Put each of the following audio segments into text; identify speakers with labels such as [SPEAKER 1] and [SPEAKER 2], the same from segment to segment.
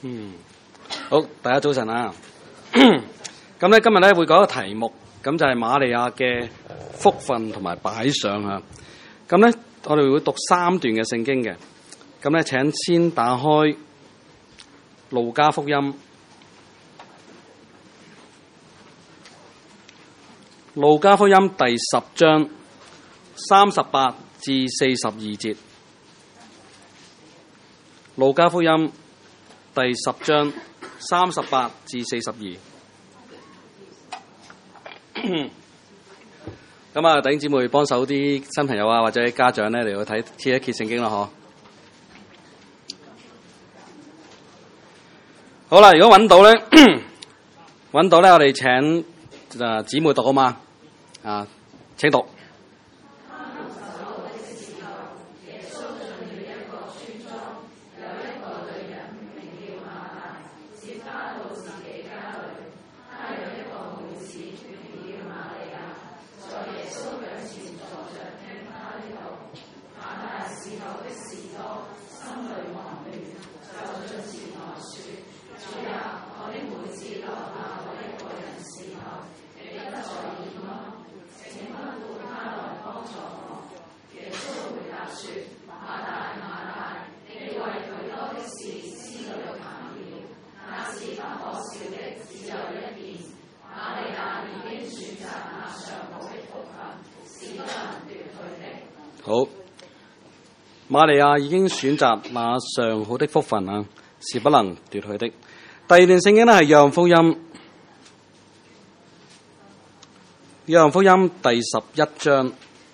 [SPEAKER 1] 好，大家早晨啊！咁咧今日咧會講個題目，咁就係瑪利亞嘅福分同埋擺上啊！咁咧我哋會讀3段嘅聖經嘅，咁咧請先打開路加福音，路加福音第10章38至42節，路加福音第10章38至42。咁啊，弟兄姊妹幫手啲新朋友啊，或者家長咧嚟到睇揭一揭聖經啦，嗬。好啦，如果揾到咧，揾到咧，我哋請姊妹讀啊嘛，啊，請讀。好，瑪利亞已經選擇那上好的福分啊，是不能奪去的。第二段聖經呢係約翰福音，約翰福音第11章。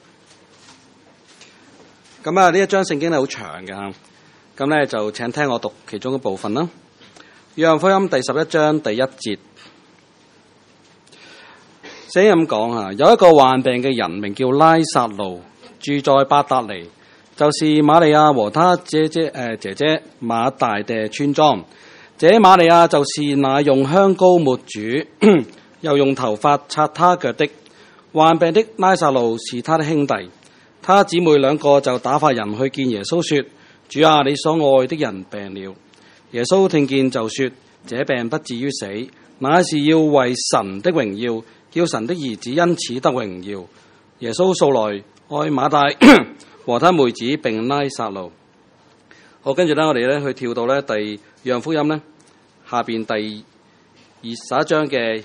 [SPEAKER 1] 咁啊，呢一章聖經係好長嘅吓，咁咧就請聽我讀其中一部分啦。約翰福音第11章第1節，聖經咁講啊，有一個患病嘅人名叫拉撒路，住在伯達尼，就是瑪利亞和她姐姐馬大的村莊。這瑪利亞就是那用香膏抹主，又用頭髮擦他腳的。患病的拉撒路是他的兄弟，他姊妹2個就打發人去見耶穌說：主啊，你所愛的人病了。耶穌聽見就說：這病不至於死，乃是要為神的榮耀，叫神的兒子因此得榮耀。耶穌素來愛馬大和他妹子並拉撒路。好，跟住咧，我哋咧去跳到咧第約翰福音咧下邊第21章嘅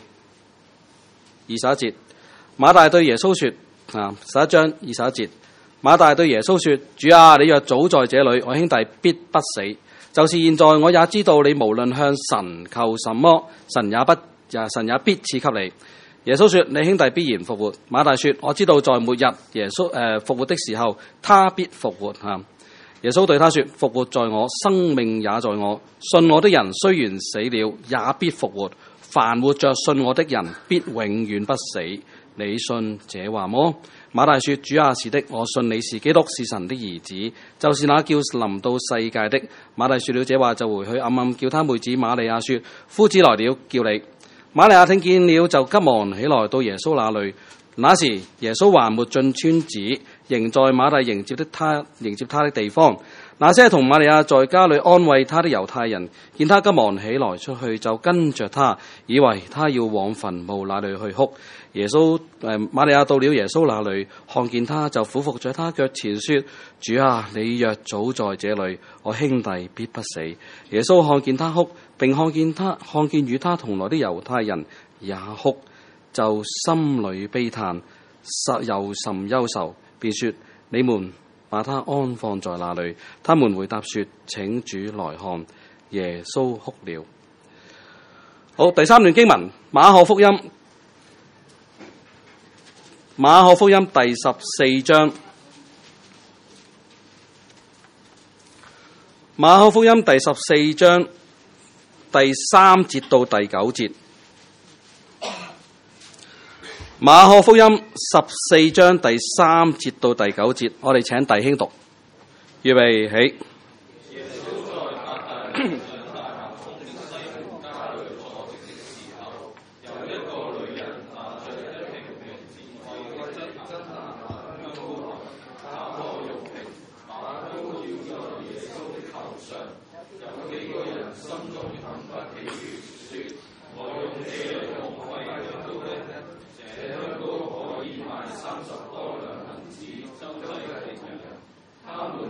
[SPEAKER 1] 21節。馬大對耶穌說：11章21節，馬大對耶穌說：主啊，你若早在這裏，我兄弟必不死。就是現在，我也知道你無論向神求什麼，神也必賜給你。耶穌說：你兄弟必然復活。馬大說：我知道在末日耶穌復活的時候，他必復活。耶穌對他說：復活在我，生命也在我。信我的人雖然死了，也必復活。凡活着信我的人，必永遠不死。你信這話麼？馬大說：主啊，是的，我信你是基督，是神的兒子，就是那叫臨到世界的。馬大說了這話，就回去暗暗叫他妹子瑪利亞說：夫子來了，叫你。瑪利亞聽見了，就急忙起來到耶穌那裏。那時耶穌還沒進村子，仍在馬大迎接他的地方。那些同瑪利亞在家裏安慰他的猶太人，見他急忙起來出去，就跟着他，以為他要往墳墓那裏去哭。瑪利亞到了耶穌那裏，看見他，就俯伏在他腳前說：主啊，你若早在這裏，我兄弟必不死。耶穌看見他哭，並看見與他同來的猶太人也哭，就心裏悲嘆，又甚憂愁，便說：你們把他安放在那裏？他們回答說：請主來看。耶穌哭了。好，第3段經文，馬可福音第14章，馬可福音第14章第3節到第9節。馬可福音14章第3節到第9節，我哋請弟兄讀。預備起。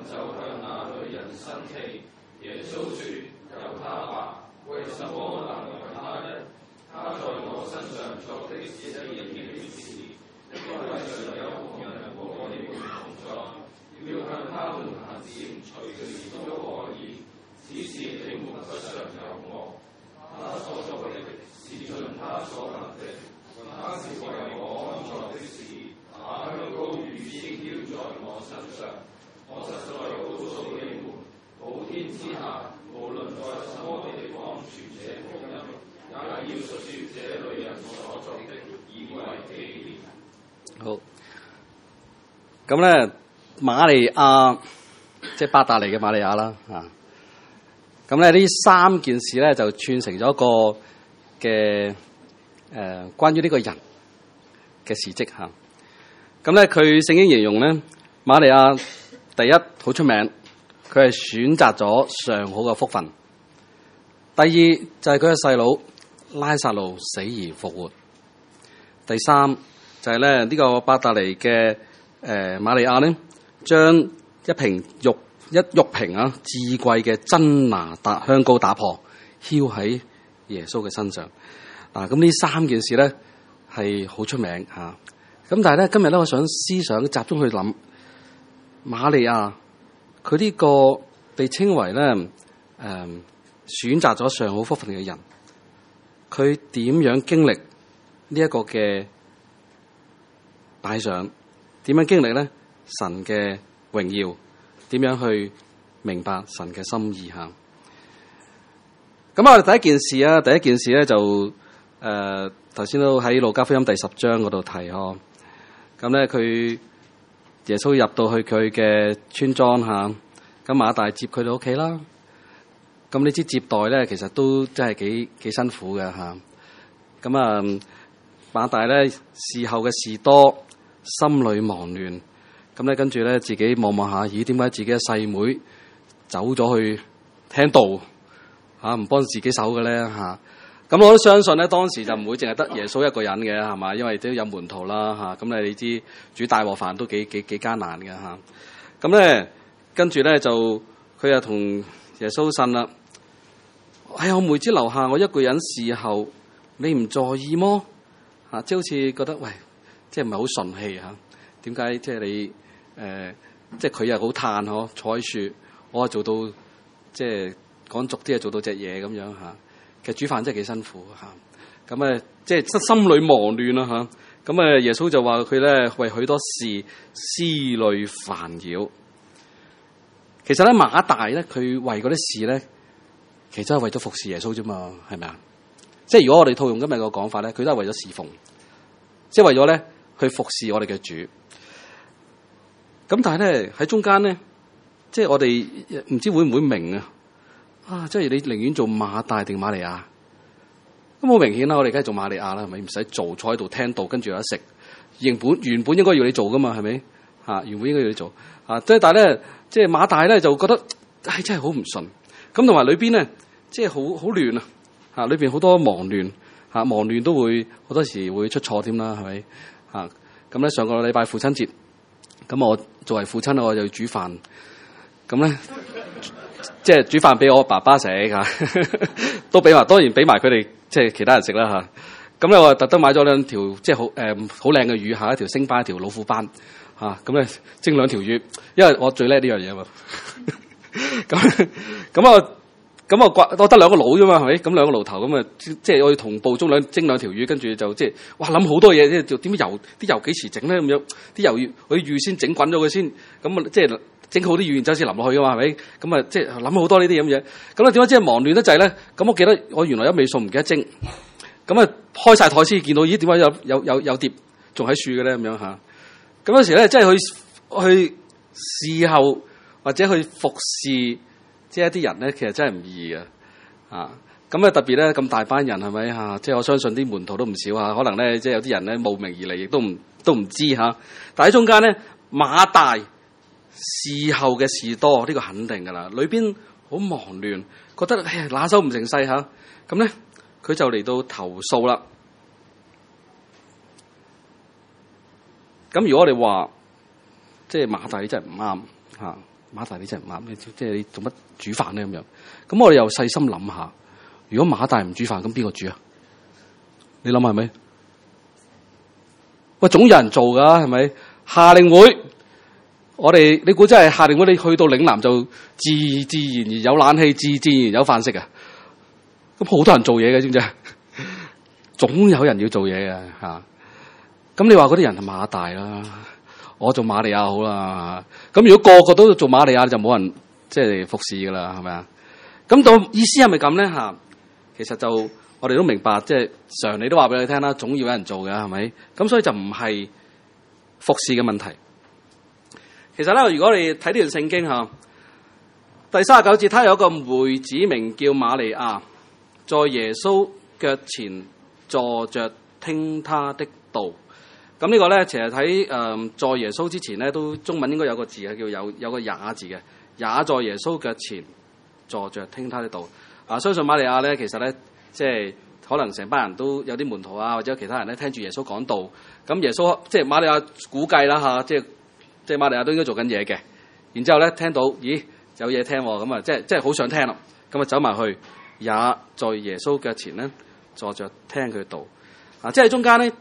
[SPEAKER 2] 就向那女人生氣。耶穌說：由他吧，為什麼難為他呢？他在我身上做的是一件美事，因為尚有旁人和我們同在，要向他們行善，隨時都可以。只是你們不常有我。他所做的是盡他所能的，他是為我安坐的事，把香膏預先澆在我身上。我實在告訴你們，普天之下，無論在什麼地方傳這福音，也要述說這女人所做的，以為紀念。
[SPEAKER 1] 好，咁咧，瑪利亞即係伯大尼嘅瑪利亞啦，咁咧呢三件事咧就串成咗一個嘅關於呢個人嘅事蹟嚇。咁咧佢聖經形容咧，瑪利亞第一好出名，佢係選擇咗上好嘅福分。第二就係佢嘅細佬拉撒路死而復活。第三就係咧呢個伯大尼嘅瑪利亞咧，將一瓶玉瓶啊至貴嘅真哪噠香膏打破，澆喺耶穌嘅身上。嗱，咁呢三件事咧係好出名嚇。咁但係咧今日咧，我想思想集中去諗瑪利亞佢呢個被稱為咧選擇咗上好福分嘅人，佢點樣經歷呢一個嘅擺上？點樣經歷咧神嘅榮耀？點樣去明白神嘅心意嚇？咁我哋第一件事咧就頭先都喺路加福音第10章嗰度提嗬。咁咧佢耶穌入到去佢嘅村莊嚇，咁馬大接佢到屋企啦。咁你知接待咧其實都真係幾辛苦嘅嚇。咁啊馬大咧事後嘅事多，心裏忙亂。咁咧跟住咧自己望下，咦？點解自己嘅細妹走咗去聽道嚇，唔幫自己手嘅咧嚇？咁我都相信咧，當時就唔會淨係得耶穌一個人嘅係嘛，因為都有門徒啦嚇。咁你知煮大鑊飯都幾艱難嘅嚇。咁咧跟住咧就佢又同耶穌呻啦。哎呀，我妹子樓下我一個人侍候，你唔在意麼？嚇，即係好似覺得喂，即係唔係好順氣嚇？點解即係你？即係佢又好嘆嗬，坐喺樹，我做到即係講俗啲，做到隻嘢咁樣嚇。其實煮飯真係幾辛苦嚇。咁即係心裏忙亂啦嚇。咁耶穌就話佢咧為許多事思慮煩擾。其實咧馬大咧佢為嗰啲事咧，其實係為咗服侍耶穌啫嘛，係咪啊？即係如果我哋套用今日個講法咧，佢都係為咗侍奉，即係為咗咧去服侍我哋嘅主。咁但係咧喺中間咧，即係我哋唔知會唔會明啊？即係你寧願做馬大定瑪利亞？咁好明顯啦，我哋梗係做瑪利亞啦，係咪？唔使做，坐喺度聽道，跟住有得食。原本應該要你做噶嘛，係咪？原本應該要你做。即係但係咧，即係馬大咧就覺得真係好唔順。咁同埋裏邊咧，即係好亂啊！裏邊好多忙亂忙亂都會好多時會出錯添啦，係咪？咁咧上個禮拜父親節。咁我作為父親，我就要煮飯。咁咧，即係煮飯俾我爸爸食都俾埋，當然俾埋佢哋，即係其他人食啦嚇。咁咧，我特登買咗兩條，即係好靚嘅魚，一條星斑，一條老虎斑嚇。咁咧蒸兩條魚，因為我最叻呢樣嘢嘛。我得兩個爐啫嘛，係咪？咁兩個爐頭咁啊，即係我要同步蒸兩條魚，跟住就即係哇諗好多嘢，即係就點油啲油幾時整咧咁樣？啲油我要預先整滾咗佢先，咁啊即係整好啲魚然之後先淋落去噶嘛，係咪？咁啊即係諗好多呢啲咁嘢。咁啊點解即係忙亂得滯咧？咁我記得我原來有味餸唔記得蒸，咁啊開晒台先見到，咦？點解有碟仲喺樹嘅咧？咁樣嚇。咁有時咧即係去侍候或者去服侍。即係一啲人咧，其實真係唔易嘅，咁特別咧咁大班人係咪嚇？即係我相信啲門徒都唔少嚇，可能咧即係有啲人咧慕名而嚟，亦都唔知嚇。但喺中間咧，馬大事後嘅事多，呢個肯定㗎啦。裏邊好忙亂，覺得哎呀拿手唔成勢嚇，咁咧佢就嚟到投訴啦。咁如果我哋話即係馬大真係唔啱嚇。 馬大你真係唔啱，你即係你做乜煮飯咧咁樣？咁我哋又細心諗下，如果馬大唔煮飯，咁邊個煮啊？你諗下係咪？喂，總有人做噶，係咪？夏令會，你估真係夏令會？你去到嶺南就自然而有冷氣，自然而有飯食啊！咁好多人做嘢嘅，知唔知啊？總有人要做嘢嘅吓。咁你話嗰啲人係馬大啦，我做瑪利亞好啦。咁如果個個都做瑪利亞，就冇人即係服侍噶啦，係咪啊？咁到意思係咪咁咧吓？其實就我哋都明白，即係常理都話俾你聽啦，總要有人做嘅，係咪？咁所以就唔係服侍嘅問題。其實咧，如果你睇呢段聖經吓，第39節，他有一個妹子名叫瑪利亞，在耶穌腳前坐着聽他的道。咁呢個咧，其實喺在耶穌之前咧，都中文應該有個字係叫有個也字嘅，也在耶穌腳前坐着聽他的道。相信瑪利亞咧，其實咧，即係可能成班人都有啲門徒啊，或者其他人咧聽住耶穌講道。咁耶穌即係瑪利亞估計啦嚇，即係瑪利亞都應該做緊嘢嘅。然之後咧聽到，咦有嘢聽喎，咁啊即係好想聽啦。咁啊走埋去，也在耶穌腳前咧坐着聽佢道。即係中間咧。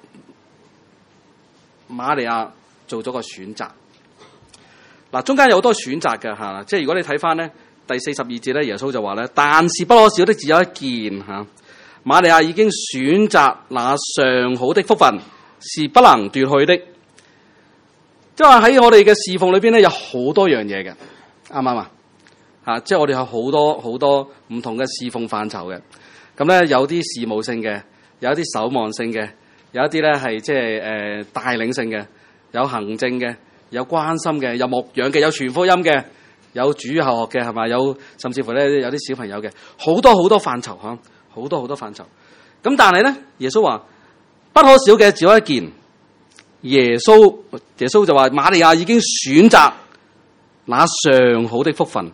[SPEAKER 1] 瑪利亞做咗個選擇，中間有好多選擇嘅嚇，即係如果你睇翻咧第42節咧，耶穌就話咧，但是不可少的只有一件嚇，瑪利亞已經選擇那上好的福分，是不能奪去的。即係話喺我哋嘅侍奉裏邊咧，有好多樣嘢嘅，啱唔啱啊？嚇，即係我哋有好多唔同嘅侍奉範疇嘅，咁咧有啲事務性嘅，有一啲守望性嘅。有一啲咧係即係帶領性嘅，有行政嘅，有關心嘅，有牧養嘅，有傳福音嘅，有主日學嘅，係咪？有甚至乎咧有啲小朋友嘅，好多範疇嚇，好多範疇。咁但係咧，耶穌話不可少嘅只有一件。耶穌就話瑪利亞已經選擇那上好的福分。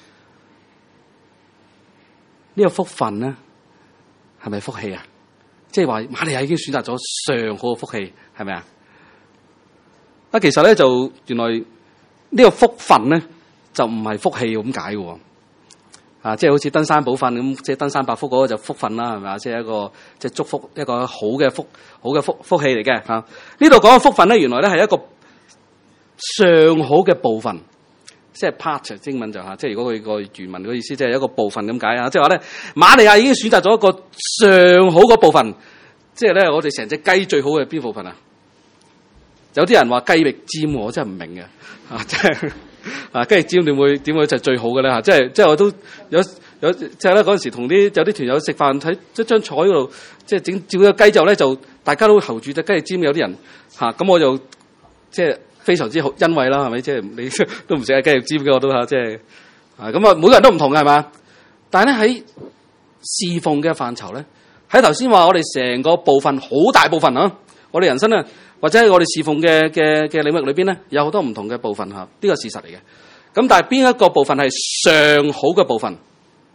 [SPEAKER 1] 呢個福分咧係咪福氣啊？即係話瑪利亞已經選擇咗上好嘅福氣，係咪啊？其實咧就原來呢個福分咧就唔係福氣咁解嘅，即係好似登山寶訓咁，即係登山百福嗰個就福分啦，係咪啊？即係一個即係祝福，一個好嘅福氣嚟嘅嚇。呢度講嘅福分咧，原來咧係一個上好嘅部分，即係 part， 英文就嚇，即係如果佢個原文嘅意思，即係一個部分咁解啊！即係話咧，瑪利亞已經選擇咗一個上好嗰部分，即係咧我哋成隻雞最好嘅邊部分啊？有啲人話雞翼尖，我真係唔明嘅即係雞翼尖點會就係最好嘅咧嚇？即係我都有即係咧嗰陣時同啲有啲團友食飯喺一張台嗰度，即係整照咗雞之後咧，就大家都候住隻雞翼尖，有啲人咁我就即係。非常之好欣慰啦，係咪？即係你都唔食雞翼尖嘅，我都嚇，即係咁啊！每個人都唔同嘅，係嘛？但係咧喺侍奉嘅範疇咧，喺頭先話我哋成個部分好大部分啊！我哋人生咧，或者係我哋侍奉嘅領域裏邊咧，有好多唔同嘅部分嚇，呢個事實嚟嘅。咁但係邊一個部分係上好嘅部分？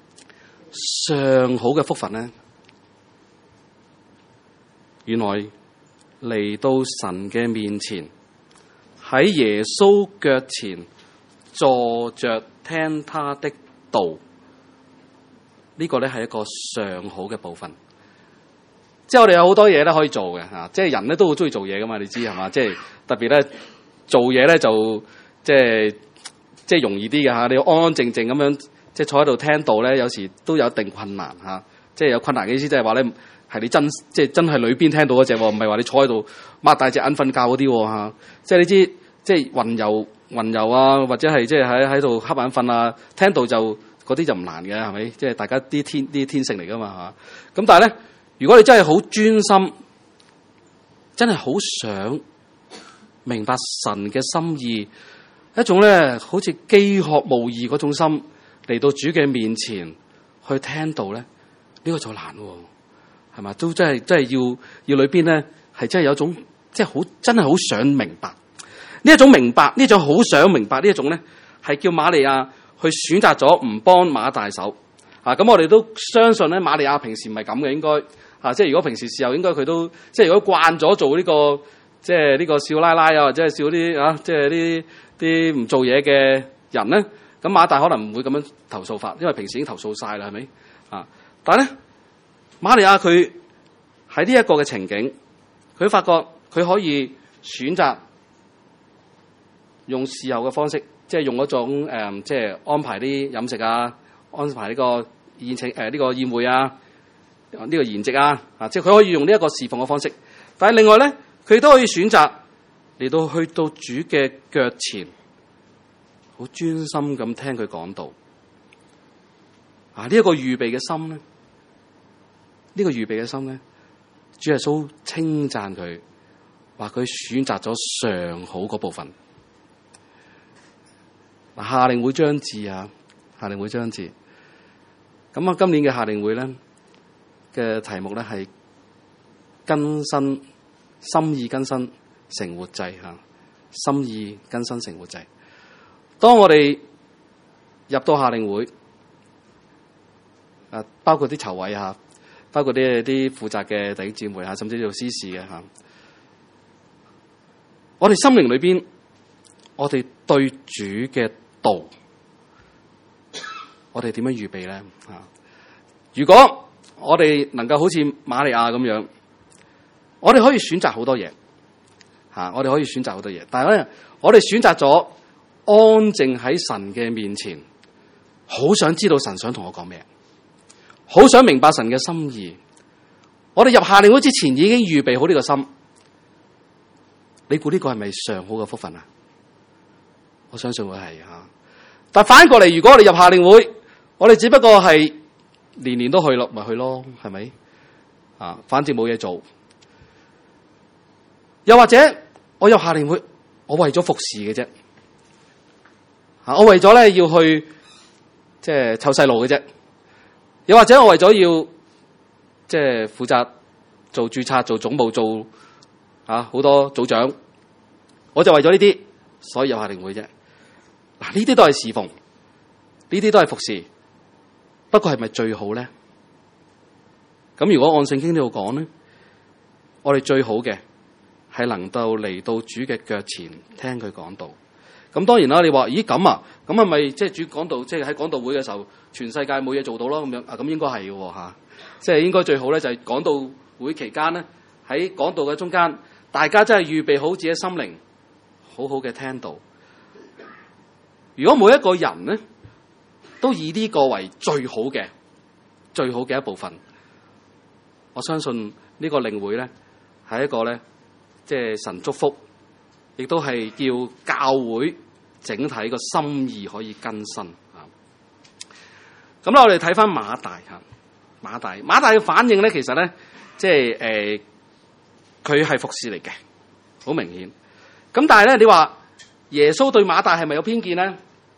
[SPEAKER 1] 上好嘅福分咧，原來嚟到神嘅面前。喺耶穌腳前坐着聽他的道，呢個咧係一個上好嘅部分。即係我哋有好多嘢咧可以做嘅嚇，即係人咧都好中意做嘢噶嘛，你知係嘛？即係特別咧做嘢咧就即係容易啲嘅嚇，你要安安靜靜咁樣即係坐喺度聽道咧，有時都有一定困難嚇。即係有困難嘅意思，即係話咧係你即係真係裏邊聽到嗰隻，唔係話你坐喺度擘大隻眼瞓覺嗰啲嚇。即係你知。即係雲遊啊，或者係即係喺度瞌眼瞓啊，聽到就嗰啲就唔難嘅，係咪？即係大家啲天性嚟噶嘛嚇。咁但係咧，如果你真係好專心，真係好想明白神嘅心意，一種咧好似飢渴慕義嗰種心嚟到主嘅面前去聽到咧，呢個就難喎，係嘛？都真係要裏邊咧係真係有種即係真係好想明白。呢一種明白，呢種好想明白呢一種咧，係叫瑪利亞去選擇咗唔幫馬大手。咁我哋都相信咧，瑪利亞平時唔係咁嘅，應該即係如果平時時候應該佢都即係如果慣咗做呢個即係呢個少奶奶啊，或者係少啲即係啲唔做嘢人咧，咁馬大可能唔會咁樣投訴法，因為平時已經投訴晒啦，係咪啊？但係咧，瑪利亞佢喺呢一個嘅情景，佢發覺佢可以選擇用侍候嘅方式，即係用嗰種即係安排啲飲食啊，安排呢個宴請呢個宴會啊，呢個筵席啊，即係佢可以用呢一個侍奉嘅方式。但係另外咧，佢都可以選擇嚟到去到主嘅腳前，好專心咁聽佢講道。呢一個預備嘅心咧，呢個預備嘅心咧，主耶穌稱讚佢，話佢選擇咗上好嗰部分。夏令會將至啊，夏令會將至。咁啊，今年嘅夏令會咧嘅題目咧係更新心意更新成活祭嚇，心意更新成活祭。當我哋入到夏令會，包括啲籌委嚇，包括啲負責嘅弟兄姊妹嚇，甚至做司事嘅嚇，我哋心靈裏邊，我哋對主嘅道，我哋點樣預備咧嚇？如果我哋能夠好似瑪利亞咁樣，我哋可以選擇好多嘢嚇，我哋可以選擇好多嘢，但係咧，我哋選擇咗安靜喺神嘅面前，好想知道神想同我講咩，好想明白神嘅心意。我哋入夏令會之前已經預備好呢個心，你估呢個係咪上好嘅福分啊？我相信會係嚇。但反過嚟，如果我哋入夏令會，我哋只不過係年年都去咯，咪去咯，係咪？反正冇嘢做。又或者我入夏令會，我為咗服侍嘅啫。我為咗咧要去即係湊細路嘅啫。又或者我為咗要即係負責做註冊、做總務、做好多組長，我就為咗呢啲，所以入夏令會啫。嗱，呢啲都係侍奉，呢啲都係服侍，不過係咪最好咧？咁如果按聖經呢度講咧，我哋最好嘅係能夠嚟到主嘅腳前聽佢講道。咁當然啦，你話咦咁啊？咁係咪即係主講道，即係喺講道會嘅時候，全世界冇嘢做到咯？咁樣咁應該係嘅嚇，即係應該最好咧，就係講道會期間咧，喺講道嘅中間，大家真係預備好自己心靈，好好嘅聽道。如果每一個人咧都以呢個為最好嘅一部分，我相信呢個領會咧係一個咧，即係神祝福，亦都係叫教會整體個心意可以更新啊。咁咧，我哋睇翻馬大嚇，馬大嘅反應咧，其實咧即係佢係服侍嚟嘅，好明顯。咁但係咧，你話耶穌對馬大係咪有偏見咧？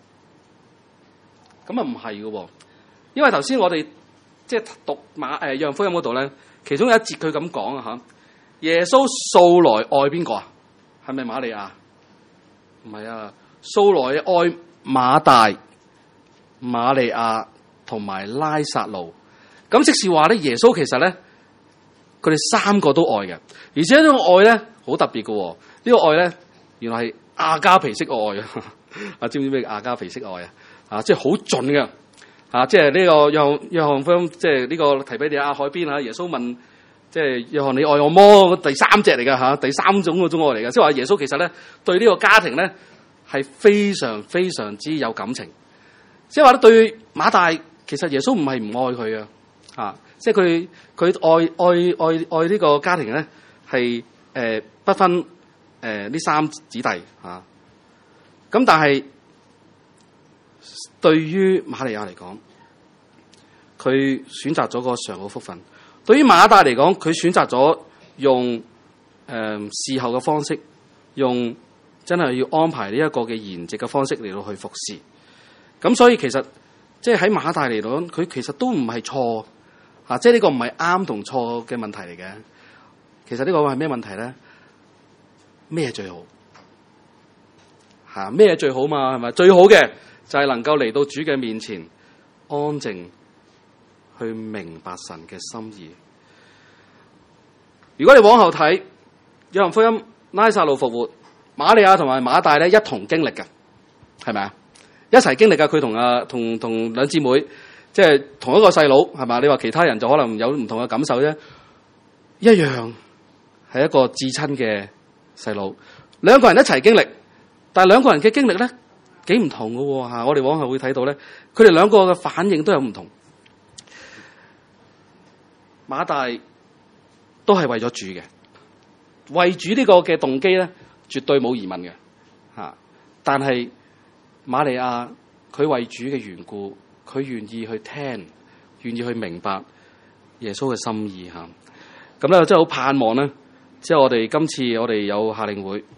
[SPEAKER 1] 咁啊唔係嘅喎，因為頭先我哋即係讀約翰福音嗰度咧，其中有一節佢咁講啊嚇，耶穌素來愛邊個啊？係咪瑪利亞？唔係啊，素來愛馬大、瑪利亞同埋拉撒路。咁即是話咧，耶穌其實咧，佢哋三個都愛嘅，而且呢個愛咧好特別嘅喎。呢個愛咧，原來係亞加皮式愛啊！知唔知咩亞加皮式愛啊？即係好盡嘅即係呢個約翰福音，即係呢個提比利亞海邊啊！耶穌問，即係約翰你愛我麼？第三隻嚟㗎第三種嗰種愛嚟㗎，即係話耶穌其實咧對呢個家庭咧係非常非常之有感情，即係話咧對馬大其實耶穌唔係唔愛佢啊，即係佢愛呢個家庭咧係不分呢三子弟咁但係對於瑪利亞嚟講，佢選擇咗個上好福分；對於馬大嚟講，佢選擇咗用侍候嘅方式，用真係要安排呢一個嘅筵席嘅方式嚟到去服侍。咁所以其實即係喺馬大嚟講，佢其實都唔係錯即係呢個唔係啱同錯嘅問題嚟嘅。其實呢個係咩問題咧？咩最好咩最好嘛？係咪最好嘅就係能夠嚟到主嘅面前，安靜去明白神嘅心意。如果你往後睇約翰福音，拉撒路復活，瑪利亞同埋馬大咧一同經歷嘅，係咪啊？ 一齊經歷㗎。佢同兩姊妹，即係同一個細佬，係嘛？你話其他人就可能有唔同嘅感受啫，一樣係一個至親嘅細佬。兩個人一齊經歷，但係兩個人嘅經歷咧幾唔同㗎喎嚇。我哋往後會睇到咧，佢哋兩個嘅反應都有唔同。馬大都係為咗主嘅，為主呢個嘅動機咧，絕對冇疑問嘅嚇。但係瑪利亞佢為主嘅緣故，佢願意去聽，願意去明白耶穌嘅心意嚇。咁咧真係好盼望咧，即係我哋今次我哋有夏令會，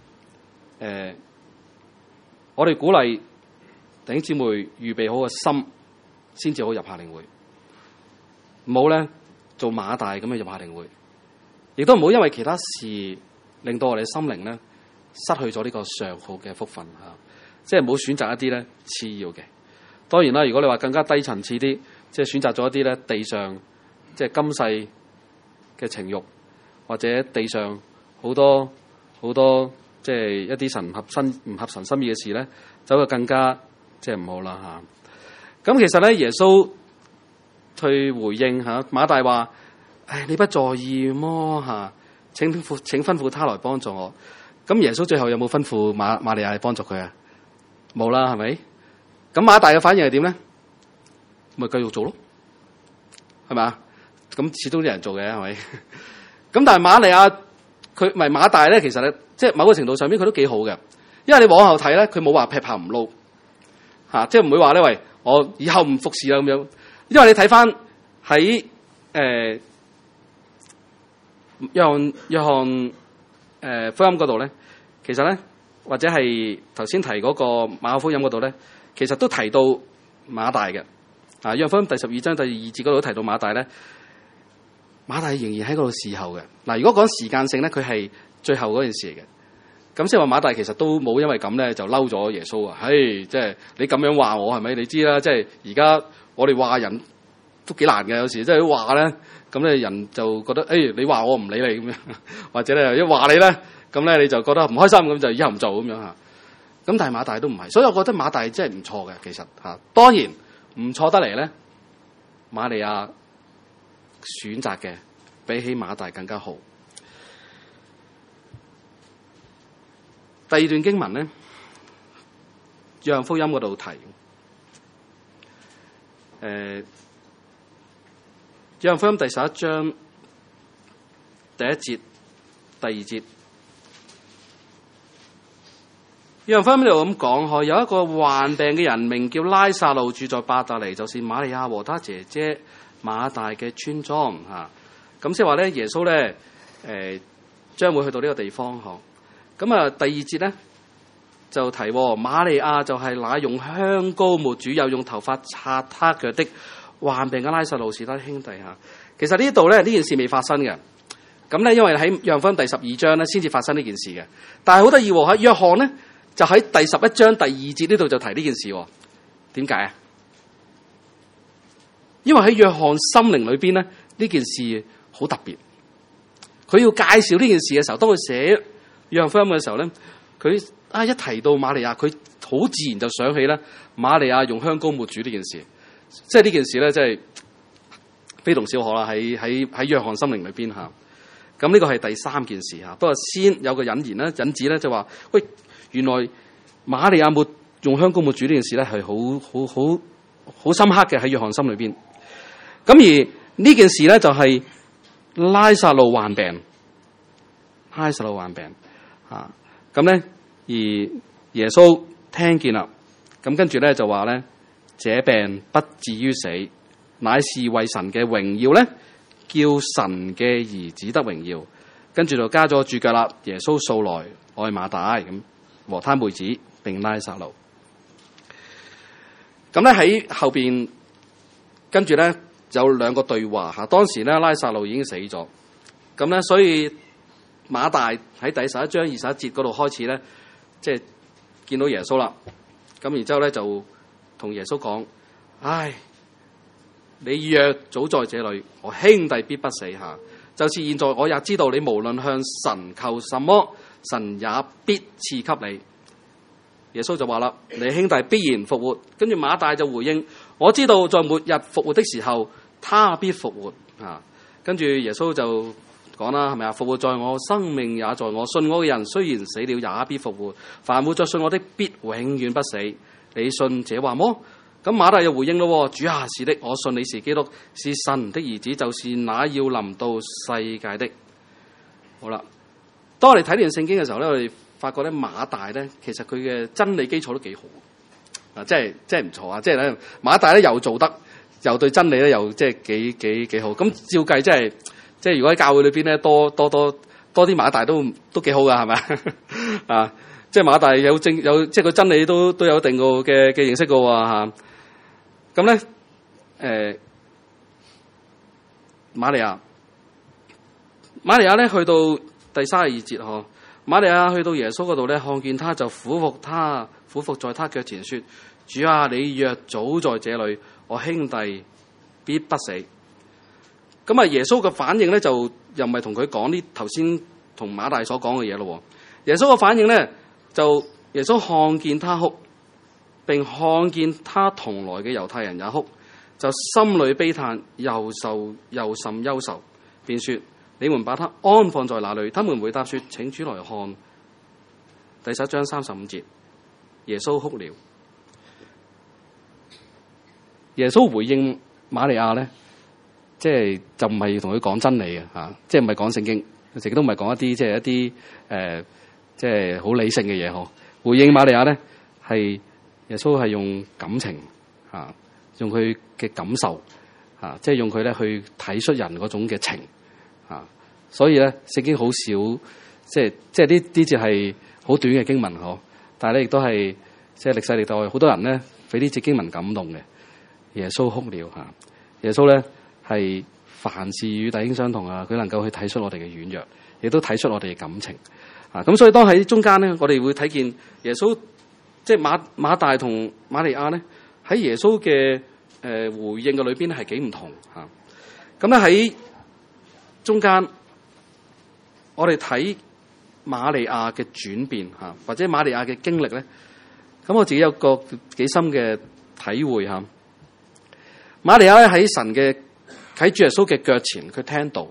[SPEAKER 1] 我哋鼓勵弟兄姊妹預備好個心，先至好入夏令會，唔好咧做馬大咁樣入夏令會，亦都唔好因為其他事令到我哋心靈咧失去咗呢個上好嘅福分嚇。即係唔好選擇一啲咧次要嘅。當然啦，如果你話更加低層次啲，即係選擇咗一啲咧地上即係今世嘅情慾，或者地上好多即係一啲唔合神心意嘅事咧，就會更加即係唔好啦嚇。咁其實咧，耶穌去回應嚇馬大話：唉，你不在意麼嚇？請吩咐他來幫助我。咁耶穌最後有冇吩咐瑪利亞去幫助佢啊？冇啦，係咪？咁馬大嘅反應係點咧？咪繼續做咯，係咪啊？咁始終有人做嘅，係咪？咁但係瑪利亞佢咪馬大咧，其實咧，即係某個程度上邊佢都幾好嘅，因為你往後睇咧，佢冇話劈炮唔撈嚇，即係唔會話咧，喂，我以後唔服侍啦咁樣。因為你睇翻喺約翰福音嗰度咧，其實咧或者係頭先提嗰個馬可福音嗰度咧，其實都提到馬大嘅。啊，約翰福音第12章第2節嗰度都提到馬大咧，馬大仍然喺嗰度侍候嘅。嗱，如果講時間性咧，佢係最後嗰件事嚟嘅。咁即係話馬大其實都冇因為咁咧就嬲咗耶穌啊！即係你咁樣話我係咪？你知啦，即係而家我哋話人都幾難嘅，有時即係話咧，咁咧人就覺得你話我唔理你咁樣，或者咧一話你咧，咁咧你就覺得唔開心，咁就以後唔做咁樣嚇。咁但係馬大都唔係，所以我覺得馬大真係唔錯嘅，其實嚇。當然唔錯得嚟咧，瑪利亞選擇嘅比起馬大更加好。第二段經文咧，約翰福音嗰度提，約翰福音第11章第1節、第2節，約翰福音呢度咁講，有一個患病嘅人名叫拉撒路，住在伯特利，就是瑪利亞和他姐姐馬大嘅村莊嚇。咁即係話咧，耶穌咧將會去到呢個地方嗬。咁啊，第2節咧就提瑪利亞就係那用香膏抹主，又用頭髮擦他腳的患病嘅拉撒路是他的兄弟嚇。其實呢度咧呢件事未發生嘅，咁咧因為喺約翰福音第12章咧先至發生呢件事嘅。但係好得意喎，喺約翰咧就喺第11章第2節呢度就提呢件事喎。點解啊？因為喺約翰心靈裏邊咧呢件事好特別，佢要介紹呢件事嘅時候，當佢寫約翰福音嘅時候咧，佢一提到瑪利亞，佢好自然就想起咧瑪利亞用香膏抹主呢件事，即係呢件事咧，即係非同小可啦。喺約翰心靈裏邊嚇，咁呢個係第3件事嚇。不過先有個引子咧就話：喂，原來瑪利亞用香膏抹主呢件事咧係好深刻嘅喺約翰心裏邊。咁而呢件事咧就係拉撒路患病嚇。咁咧而耶穌聽見啦，咁跟住咧就話咧，這病不至於死，乃是為神嘅榮耀咧，叫神嘅兒子得榮耀。跟住就加咗注腳啦。耶穌素來愛馬大咁和他妹子並拉撒路。咁咧喺後邊跟住咧有2個對話嚇。當時咧拉撒路已經死咗，咁咧所以馬大喺第11章21節嗰度開始咧，即係見到耶穌啦。咁然之後咧就同耶穌講：唉，你若早在這裏，我兄弟必不死嚇。就是現在我也知道你無論向神求什麼，神也必賜給你。 耶穌就話啦：你兄弟必然復活。跟住馬大就回應：我知道在末日復活的時候，他必復活啊！跟住耶穌就講啦，係咪啊？復活在我，生命也在我。信我嘅人雖然死了，也必復活。凡活着信我的，必永遠不死。你信這話麼？咁馬大又回應咯：主啊，是的，我信你是基督，是神的兒子，就是那要臨到世界的。好啦，當我哋睇呢段聖經嘅時候咧，我哋發覺咧馬大咧，其實佢嘅真理基礎都幾好啊，即係唔錯啊！即係咧馬大咧又做得，又對真理咧又即係幾好。咁照計即係如果喺教會裏邊咧多啲馬大都幾好噶，係咪啊？即係馬大有即係佢真理都有一定嘅認識噶吓。咁咧瑪利亞咧去到第32節嗬，瑪利亞去到耶穌嗰度咧，看見他就俯伏在他腳前說：主啊，你若早在這裏，我兄弟必不死。咁啊，耶穌嘅反應咧就又唔係同佢講呢頭先同馬大所講嘅嘢咯。耶穌嘅反應咧就耶穌看見他哭，並看見他同來嘅猶太人也哭，就心裏悲嘆，又甚憂愁，便說：你們把他安放在哪裏？他們回答說：請主來看。第11章35節，耶穌哭了。耶穌回應瑪利亞咧，就唔係同佢講真理嘅吓，即係唔係講聖經，亦都唔係講一啲即係好理性嘅嘢嗬。回應瑪利亞咧，係耶穌係用感情吓，用佢嘅感受吓，即係用佢咧去體恤人嗰種嘅情吓。所以咧，聖經好少即係呢啲就係好短嘅經文嗬，但係咧亦都係即係歷世歷代好多人咧俾呢節經文感動嘅。耶穌哭了吓，耶穌咧係凡事與弟兄相同啊，佢能夠去體恤我哋嘅軟弱，亦都體恤我哋嘅感情啊。咁所以當喺中間咧，我哋會睇見耶穌即係馬大同瑪利亞咧喺耶穌嘅回應嘅裏邊咧係幾唔同吓。咁咧喺中間，我哋睇瑪利亞嘅轉變吓，或者瑪利亞嘅經歷咧，咁我自己有個幾深嘅體會吓。瑪利亞咧喺主耶穌嘅腳前，佢聽到，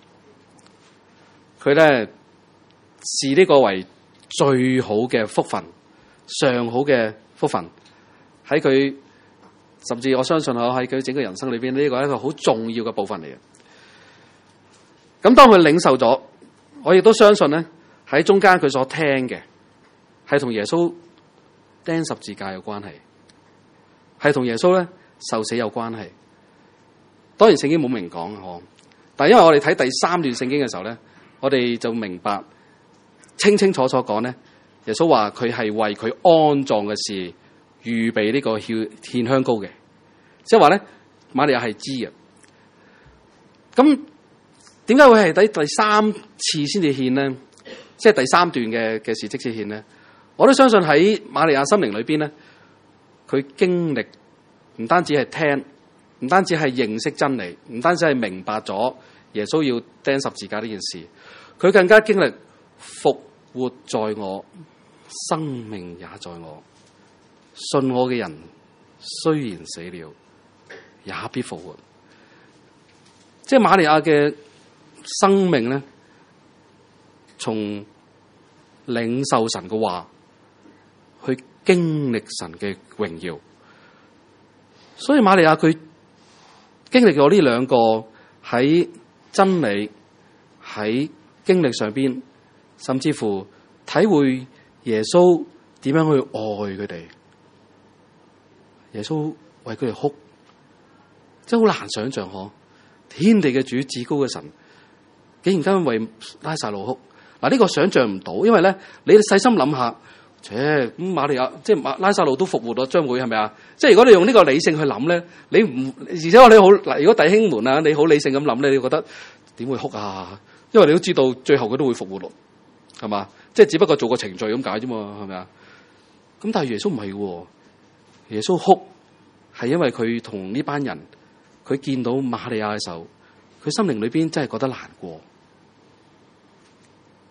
[SPEAKER 1] 佢咧視呢個為最好嘅福分，上好嘅福分，喺佢甚至我相信喺佢整個人生裏邊呢個係一個好重要嘅部分嚟嘅。咁當佢領受咗，我亦都相信咧喺中間佢所聽嘅係同耶穌釘十字架有關係，係同耶穌咧受死有關係。當然聖經冇明講，但係因為我哋睇第3段聖經嘅時候咧，我哋就明白清清楚楚講咧，耶穌話佢係為佢安葬嘅事預備呢個獻香膏嘅，即係話咧瑪利亞係知嘅。咁點解會係第3次先至獻咧？即係第3段嘅事蹟先獻咧？我都相信喺瑪利亞心靈裏邊咧，佢經歷唔單止係聽，唔單止係認識真理，唔單止係明白咗耶穌要釘十字架呢件事，佢更加經歷復活在我，生命也在我。信我嘅人雖然死了，也必復活。即係瑪利亞嘅生命咧，從領受神嘅話，去經歷神嘅榮耀。所以瑪利亞佢經歷過呢兩個喺真理、喺經歷上邊，甚至乎體會耶穌點樣去愛佢哋。耶穌為佢哋哭，真係好難想象嗬！天地嘅主、至高嘅神，竟然間為拉撒路哭。嗱，呢個想象唔到，因為咧，你細心諗下，咁瑪利亞即係拉撒路都復活咗，將會係咪啊？即係如果你用呢個理性去諗咧，你唔，而且我哋好嗱，如果弟兄們啊，你好理性咁諗咧，你覺得點會哭啊？因為你都知道最後佢都會復活咯，係嘛？即係只不過做個程序咁解啫嘛，係咪啊？咁但係耶穌唔係喎，耶穌哭係因為佢同呢班人，佢見到瑪利亞嘅時候，佢心靈裏邊真係覺得難過。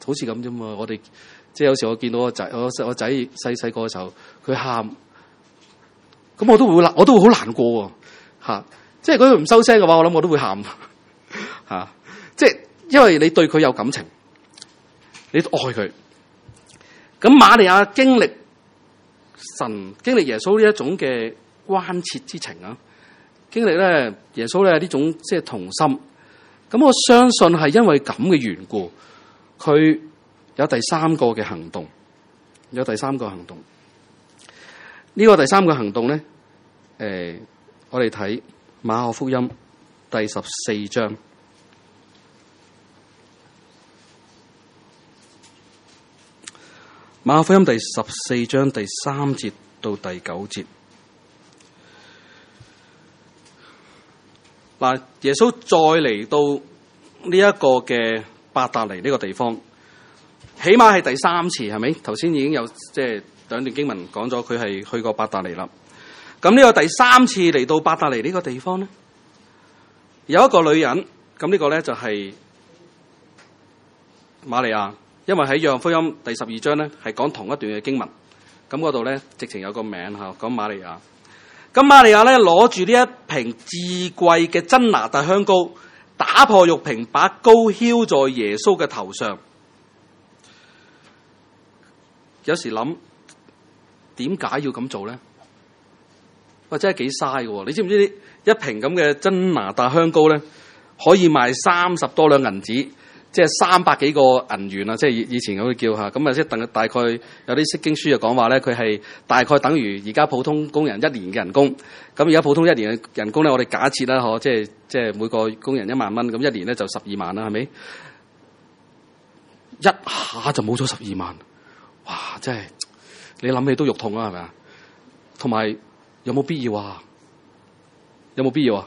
[SPEAKER 1] 好似咁啫嘛。我哋即係有時我見到我仔細個嘅時候，佢喊，咁我都會好難過喎。即係如果佢唔收聲嘅話，我諗我都會喊嚇。即係因為你對佢有感情，你愛佢。咁瑪利亞經歷耶穌呢一種嘅關切之情啊，經歷咧耶穌咧呢種即係同心。咁我相信係因為咁嘅緣故，佢有第三個嘅行動，呢個第三個行動咧，我哋睇馬可福音第14章。馬可福音第14章第3節到第9節。嗱，耶穌再嚟到呢一個嘅伯達尼呢個地方，起碼係第3次，係咪？頭先已經有即係兩段經文講咗，佢係去過伯達尼啦。咁呢個第3次嚟到伯達尼呢個地方咧，有一個女人，咁呢個咧就係瑪利亞，因為喺約翰福音第12章咧係講同一段嘅經文，咁嗰度咧直情有個名嚇，講瑪利亞。咁瑪利亞咧攞住呢一瓶至貴嘅真拿大香膏，打破玉瓶，把膏澆在耶穌嘅頭上。有時諗點解要咁做咧？哇，真係幾嘥嘅。你知唔知一瓶咁嘅真拿大香膏咧，可以賣30多兩銀紙，即係300幾個銀元啊！即係以前咁叫下，咁啊即係大概有啲釋經書就講話咧，佢係大概等於而家普通工人1年嘅人工。咁而家普通1年嘅人工咧，我哋假設啦，即係每個工人1萬蚊，咁1年咧就12萬啦，係咪？一下就冇咗12萬，哇！真係你諗起都肉痛啊，係咪啊？同埋有冇必要啊？有冇必要啊？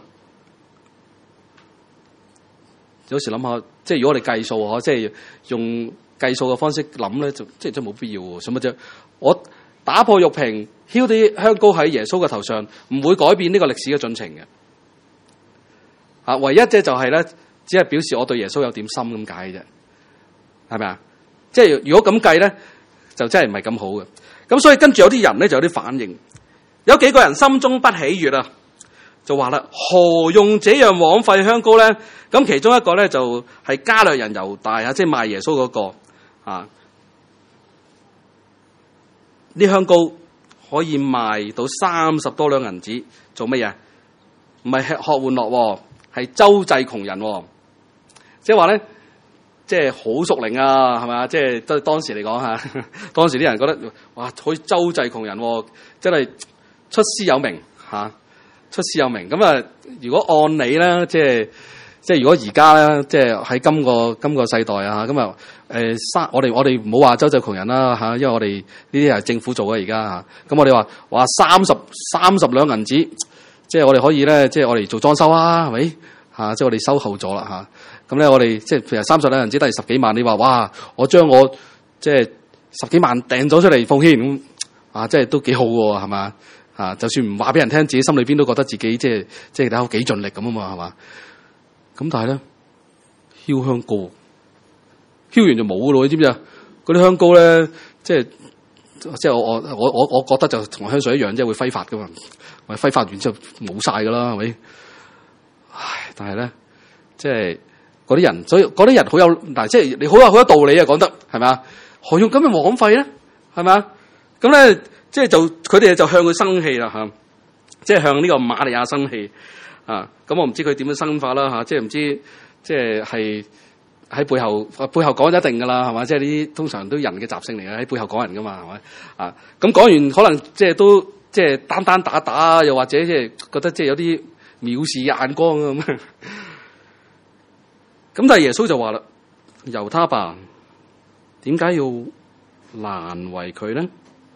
[SPEAKER 1] 有時諗下，即係如果我哋計數，即係用計數嘅方式諗咧，就即係真冇必要喎。使乜啫？我打破玉瓶，澆啲香膏喺耶穌嘅頭上，唔會改變呢個歷史嘅進程嘅。唯一即就係咧，只係表示我對耶穌有點心咁解嘅啫，係咪啊？即係如果咁計咧，就真係唔係咁好嘅。咁所以跟住有啲人咧就有啲反應，有幾個人心中不喜悅啊，就話啦：何用這樣枉費香膏咧？咁其中一個咧就係加略人猶大啊，即係賣耶穌嗰個啊，啲香膏可以賣到30多兩銀子，做乜嘢？唔係吃喝玩樂，係周濟窮人。即係話咧，即係好屬靈啊，係咪啊？即係都當時嚟講嚇，當時啲人覺得哇，可以周濟窮人，真係出師有名嚇，出師有名。咁啊，如果按理咧，即係如果而家咧，即係喺今個世代啊，咁啊我哋唔好話周濟窮人啦嚇，因為我哋呢啲係政府做嘅而家嚇。咁我哋話30兩銀紙，即係我哋可以咧，即係我哋做裝修啊，係咪嚇？即係我哋收後咗啦嚇。咁咧我哋即係譬如30兩銀紙，得10幾萬，你話哇，我將我即係10幾萬掟咗出嚟奉獻咁啊，即係都幾好喎，係嘛啊？就算唔話俾人聽，自己心裏邊都覺得自己即係睇下幾盡力咁啊嘛，係嘛？咁但係咧，澆香膏，澆完就冇噶咯，你知唔知啊？嗰啲香膏咧，即係我覺得就同香水一樣，即係會揮發噶嘛，咪揮發完之後冇晒噶啦，係咪？唉，但係咧，即係嗰啲人，所以嗰啲人好有嗱，即係你好有道理啊，講得係咪啊？何用咁嘅枉費咧？係咪啊？咁咧，即係佢哋就向佢生氣啦嚇，即係向呢個瑪利亞生氣。啊，咁我唔知佢點樣生法啦嚇，即係唔知即係喺背後講就一定噶啦，係嘛？即係呢啲通常都人嘅習性嚟嘅，喺背後講人噶嘛，係咪？啊，咁講完可能即係都即係單打，又或者即係覺得即係有啲藐視嘅眼光咁。咁但係耶穌就話啦：由他吧，點解要難為佢咧？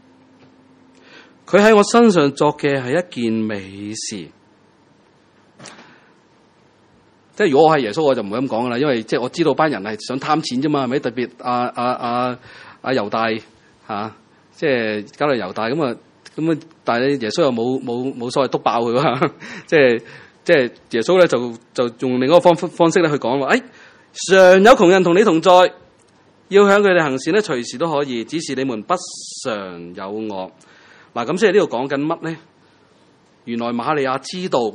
[SPEAKER 1] 佢喺我身上作嘅係一件美事。即係如果我係耶穌，我就唔會咁講噶啦，因為即係我知道班人係想貪錢啫嘛，係咪？特別阿猶大嚇，即係加略猶大咁啊，但係耶穌又冇所謂督爆佢喎，即係耶穌咧就用另一個方式咧去講話，常有窮人同你同在， 要向佢哋行善咧，隨時都可以，只是你們不常有我。嗱，咁即係呢度講緊乜咧？原來瑪利亞知道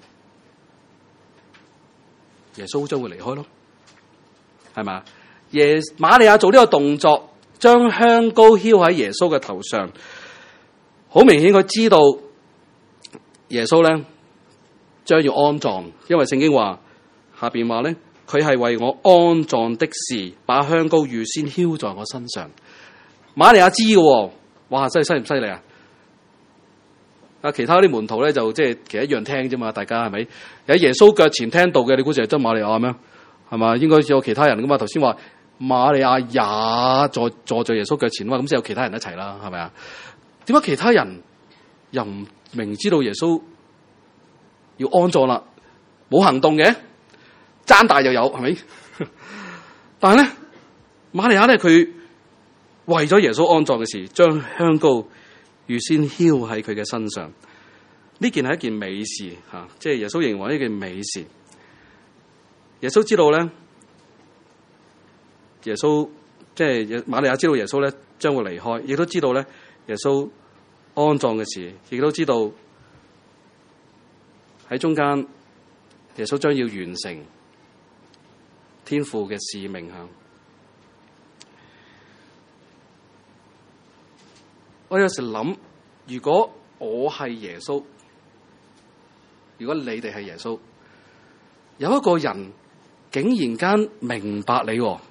[SPEAKER 1] 耶穌將會離開咯，係咪？瑪利亞做呢個動作，將香膏澆喺耶穌嘅頭上，好明顯佢知道耶穌咧將要安葬，因為聖經話下邊話咧，佢係為我安葬的事，把香膏預先澆在我身上。瑪利亞知嘅，哇，真係犀唔犀利啊！其他啲門徒咧就即係其實一樣聽啫嘛，大家係咪？喺耶穌腳前聽到嘅，你估就係真瑪利亞咩？係嘛？應該有其他人噶嘛？頭先話瑪利亞也坐在耶穌腳前嘛，咁即係有其他人一齊啦，係咪啊？點解其他人又唔明知道耶穌要安葬啦，冇行動嘅？爭大又有係咪？但係咧，瑪利亞咧佢為咗耶穌安葬嘅事，將香膏預先澆喺佢嘅身上，呢件係一件美事吓，即係耶穌認為呢件美事。耶穌知道咧，耶穌即係瑪利亞知道耶穌咧將會離開，亦都知道咧耶穌安葬嘅事，亦都知道喺中間耶穌將要完成天父嘅使命吓。我有時諗，如果我係耶穌，如果你哋係耶穌，有一個人竟然間明白你，哇！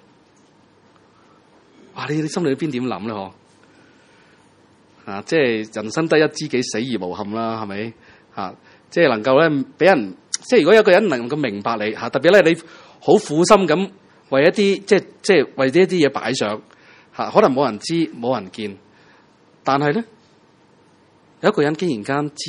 [SPEAKER 1] 你心裏邊點諗咧？嗬？即係人生得一知己，死而無憾啦，係咪？即係能夠咧俾人，即係如果有一個人能夠明白你，特別咧你好苦心咁為一啲，即係為呢一啲嘢擺上，可能冇人知，冇人見。但係咧，有一個人竟然間知，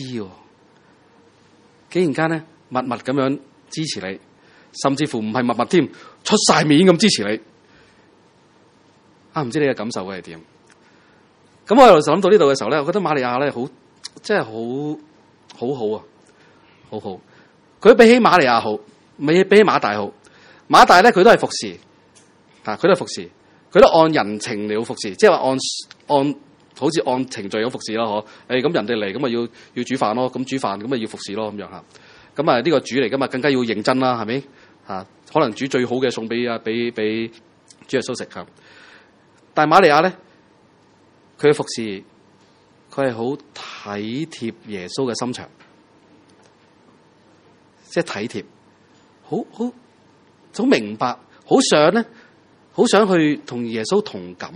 [SPEAKER 1] 竟然間咧默默咁樣支持你，甚至乎唔係默默添，出晒面咁支持你。唔知你嘅感受會係點？咁我又諗到呢度嘅時候咧，我覺得瑪利亞咧好，真係好好啊，好好。佢比起瑪利亞好，比起馬大好。馬大咧佢都係服侍，佢都係服侍，佢都按人情嚟服侍，即係話按。好似按程序咁服侍咯，嗬？咁人哋嚟咁啊要煮飯咯，咁煮飯咁啊要服侍咯，咁樣吓。咁啊呢個主嚟噶嘛，更加要認真啦，係咪？可能煮最好嘅送俾主耶穌食吓。但係瑪利亞咧，佢嘅服侍，佢係好體貼耶穌嘅心腸，即係體貼，好明白，好想去同耶穌同感。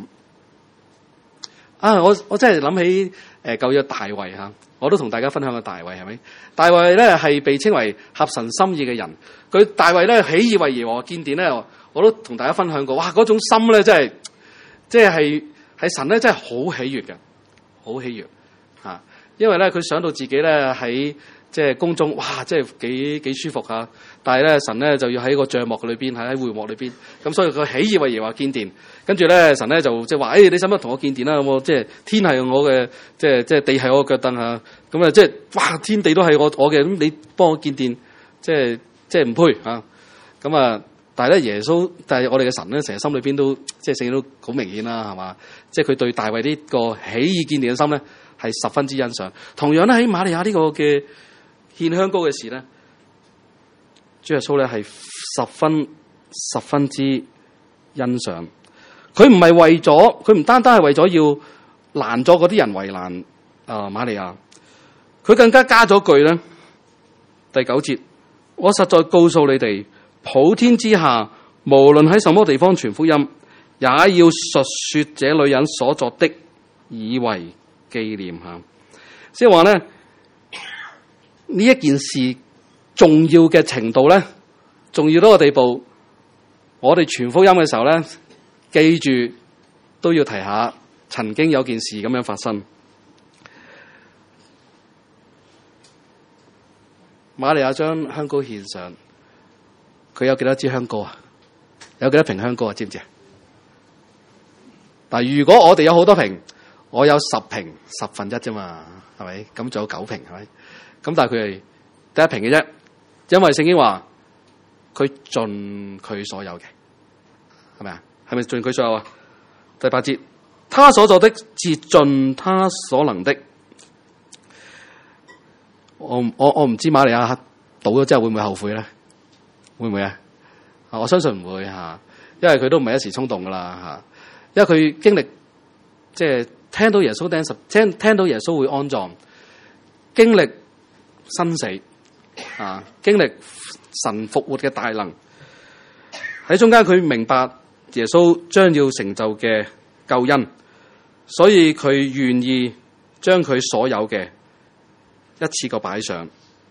[SPEAKER 1] 我真係諗起舊約大衛吓，我都同大家分享個大衛，係咪？大衛咧係被稱為合神心意嘅人，佢大衛咧喜以為耶和華建殿咧，我都同大家分享過。哇，嗰種心咧真係，即係神咧真係好喜悅嘅，好喜悅吓。因為咧佢想到自己咧喺即係宮中，哇，即係幾舒服吓。但係咧神咧就要喺個帳幕裏邊，喺會幕裏邊，咁所以佢喜以為耶和華建殿。跟住咧，神咧就即係話：，你使乜同我建殿啦？咁即係天係我嘅，即係地係我嘅腳凳嚇。咁啊，即係哇，天地都係我嘅。咁你幫我建殿，即係唔配嚇。咁啊，但係咧耶穌，但係我哋嘅神咧，成日心裏邊都即係聖經都好明顯啦，係嘛？即係佢對大衛呢個喜意建殿嘅心咧，係十分之欣賞。同樣咧喺瑪利亞呢個嘅獻香膏嘅事咧，主耶穌咧係十分之欣賞。佢唔係為咗，佢唔單單係為咗要攔咗嗰啲人為難瑪利亞，佢更加加咗句咧，第9節，我實在告訴你哋，普天之下，無論喺什麼地方傳福音，也要述說這女人所作的，以為紀念吓。即係話咧，呢一件事重要嘅程度咧，重要到個地步，我哋傳福音嘅時候咧，記住都要提下曾經有件事咁樣發生。瑪利亞將香膏獻上，佢有幾多支香膏啊？有幾多瓶香膏啊？知唔知啊？嗱，如果我哋有好多瓶，我有10瓶，1/10啫嘛，係咪？咁仲有9瓶，係咪？咁但係佢係得1瓶嘅啫，因為聖經話佢盡佢所有嘅，係咪啊？ 係咪盡佢所有啊？第8節，他所做的是盡他所能的。我唔知瑪利亞倒咗之後會唔會後悔咧？會唔會啊？我相信唔會嚇，因為佢都唔係一時衝動噶啦嚇，因為佢經歷即係聽到耶穌釘十，聽到耶穌會安葬，經歷生死啊，經歷神復活嘅大能，喺中間佢明白耶穌將要成就嘅救恩，所以佢願意將佢所有嘅一次過擺上。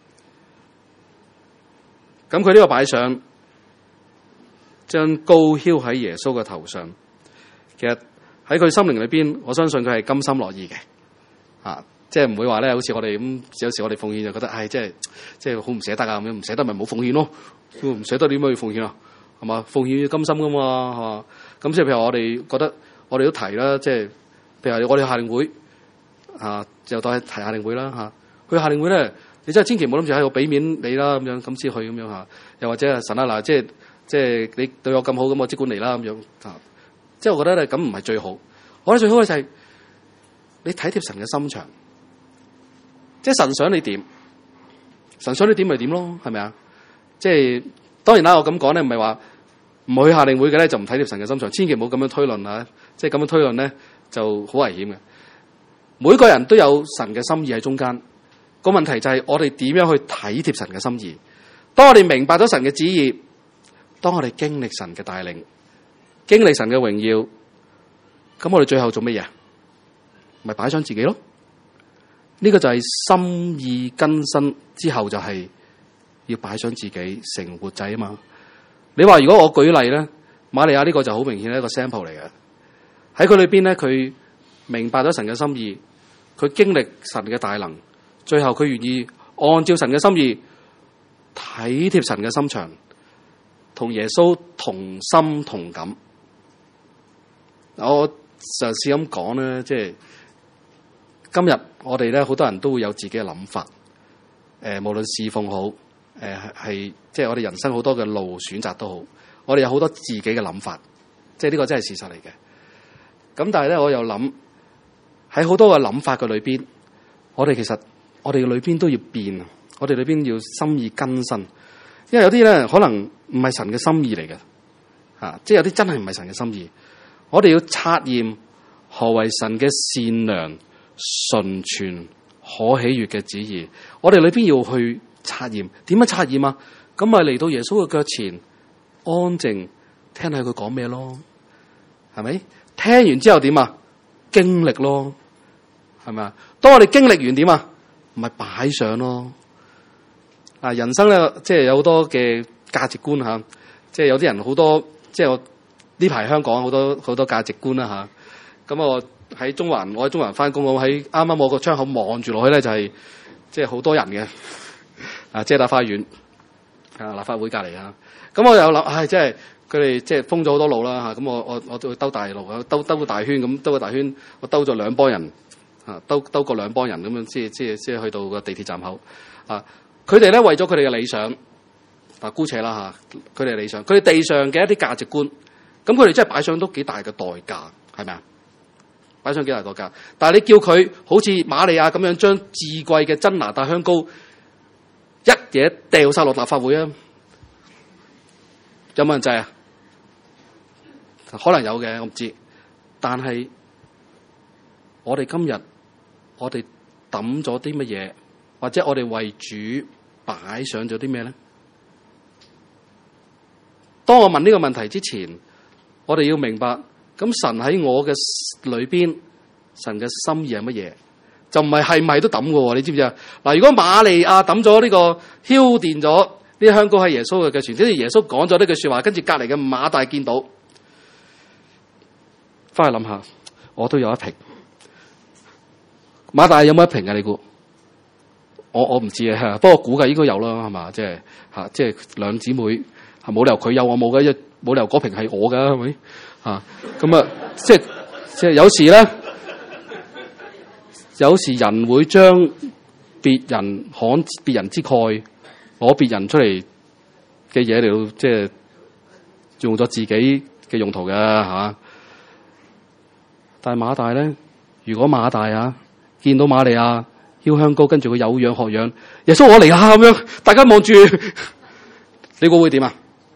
[SPEAKER 1] 咁佢呢個擺上，將膏澆喺耶穌嘅頭上。其實喺佢心靈裏邊，我相信佢係甘心樂意嘅，即係唔會話咧，好似我哋咁，有時我哋奉獻就覺得，即係好唔捨得啊咁樣，唔捨得咪冇奉獻咯，唔捨得點樣去奉獻啊？係嘛，奉獻要甘心噶嘛，係嘛？咁即係譬如我哋覺得，我哋都提啦，即係譬如我哋夏令會就當係提夏令會啦去夏令會咧，你真係千祈唔好諗住喺度俾面你啦咁樣，咁先去咁樣又或者神啊嗱，即係你對我咁好，咁我即管嚟啦咁樣即係我覺得咧，咁唔係最好。我覺得最好嘅就係你體貼神嘅心腸，即係神想你點，神想你點咪點咯，係咪啊？即係當然啦，我咁講咧，唔係話唔去夏令會嘅咧就唔體貼神嘅心腸，千祈唔好咁樣推論啊！即係咁樣推論咧就好危險嘅。每個人都有神嘅心意喺中間，個問題就係我哋點樣去體貼神嘅心意。當我哋明白咗神嘅旨意，當我哋經歷神嘅帶領，經歷神嘅榮耀，咁我哋最後做乜嘢？咪擺上自己咯。呢個就係心意更新之後，就係要擺上自己成活祭啊嘛。你話如果我舉例咧，瑪利亞呢個就好明顯係一個 sample 嚟嘅。喺佢裏邊咧，佢明白咗神嘅心意，佢經歷神嘅大能，最後佢願意按照神嘅心意體貼神嘅心腸，同耶穌同心同感。我嘗試咁講咧，即係今日我哋咧好多人都會有自己嘅諗法，無論侍奉好，係即係我哋人生好多嘅路選擇都好，我哋有好多自己嘅諗法，即係呢個真係事實嚟嘅。咁但係咧，我又諗喺好多嘅諗法嘅裏邊，我哋其實我哋嘅裏邊都要變，我哋裏邊要心意更新，因為有啲咧可能唔係神嘅心意嚟嘅，即係有啲真係唔係神嘅心意。我哋要察驗何為神嘅善良、純全、可喜悅嘅旨意。我哋裏邊要去察驗，點樣察驗啊？咁咪嚟到耶穌嘅腳前，安靜聽下佢講咩咯？係咪？聽完之後點啊？經歷咯，係咪啊？當我哋經歷完點啊？咪擺上咯。人生咧，即係有好多嘅價值觀吓，即係有啲人好多，即係我呢排香港好多價值觀啦吓。咁我喺中環翻工，我喺啱啱我個窗口望住落去咧，就係即係好多人嘅，遮打花園立法會隔籬啊。咁我又諗，即係佢哋即係封咗好多路啦吓。咁我都兜大路，兜個大圈咁，兜個大圈，我兜咗兩幫人兜過兩幫人咁樣，先去到個地鐵站口啊。佢哋咧為咗佢哋嘅理想，姑且啦吓，佢哋理想，佢哋地上嘅一啲價值觀，咁佢哋真係擺上都幾大嘅代價，係咪啊？擺上幾大代價，但係你叫佢好似瑪利亞咁樣將至貴嘅真哪噠香膏一嘢掉晒落立法會啊？有冇人制啊？可能有嘅，我唔知。但係我哋今日我哋抌咗啲乜嘢，或者我哋為主擺上咗啲咩咧？當我問呢個問題之前，我哋要明白，咁神喺我嘅裏邊，神嘅心意係乜嘢？就唔係咪都抌嘅？你知唔知啊？嗱，如果瑪利亞抌咗呢個澆奠咗呢啲香膏喺耶穌嘅腳前，跟住耶穌講咗呢句說話，跟住隔籬嘅馬大見到，翻去諗下，我都有一瓶。馬大有冇一瓶啊？你估？我唔知啊，不過估計應該有啦，係嘛？即係兩姊妹，係冇理由佢有我冇嘅，冇理由嗰瓶係我㗎，係咪？咁啊，即係有時咧，有時人會將別人之慨，攞別人出嚟嘅嘢嚟到，即係用咗自己嘅用途嘅嚇。但係馬大咧，如果馬大見到瑪利亞燒香膏，跟住佢有樣學樣，耶穌我嚟啦咁樣，大家望住，你估會點啊？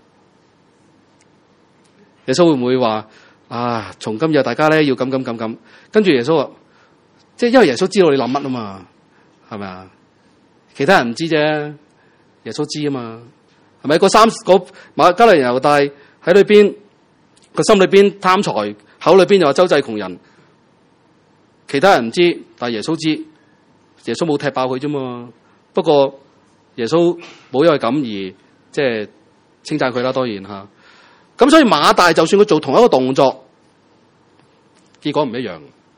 [SPEAKER 1] 耶穌會唔會話從今日大家咧要咁？跟住耶穌話，即係因為耶穌知道你諗乜啊嘛，係咪啊？其他人唔知啫，耶穌知啊嘛，係咪？馬加利人猶大喺裏邊個心裏邊貪財，口裏邊又話周濟窮人，其他人唔知，但係耶穌知，耶穌冇踢爆佢啫嘛。不過耶穌冇因為咁而即係稱讚佢啦，當然吓。咁所以馬大就算佢做同一個動作，結果唔一樣。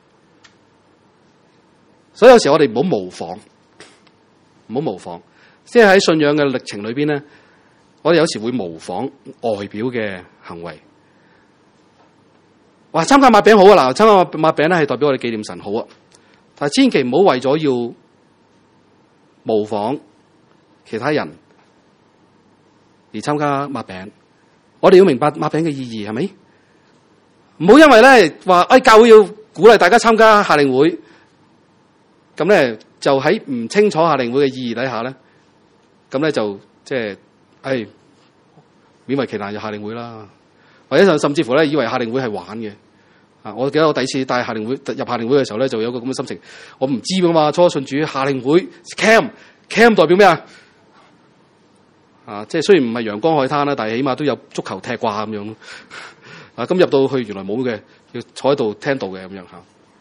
[SPEAKER 1] 所以有時我哋唔好模仿，即係喺信仰嘅歷程裏邊咧，我哋有時會模仿外表嘅行為。哇！參加擘餅好啊，嗱，參加擘餅咧係代表我哋紀念神好啊，但係千祈唔好為咗要模仿其他人而參加擘餅。我哋要明白擘餅嘅意義，係咪？唔好因為咧話教會要鼓勵大家參加夏令會，咁咧就喺唔清楚夏令會嘅意義底下咧，咁咧就即係勉為其難入夏令會啦，或者甚至乎咧以為夏令會係玩嘅。我記得我第一次帶入夏令會嘅時候咧，就有個咁嘅心情，我唔知噶嘛，初信主夏令會 camp 代表咩啊？即係雖然唔係陽光海灘啦，但係起碼都有足球踢啩咁樣。咁入到去原來冇嘅，要坐喺度聽道嘅咁樣吓。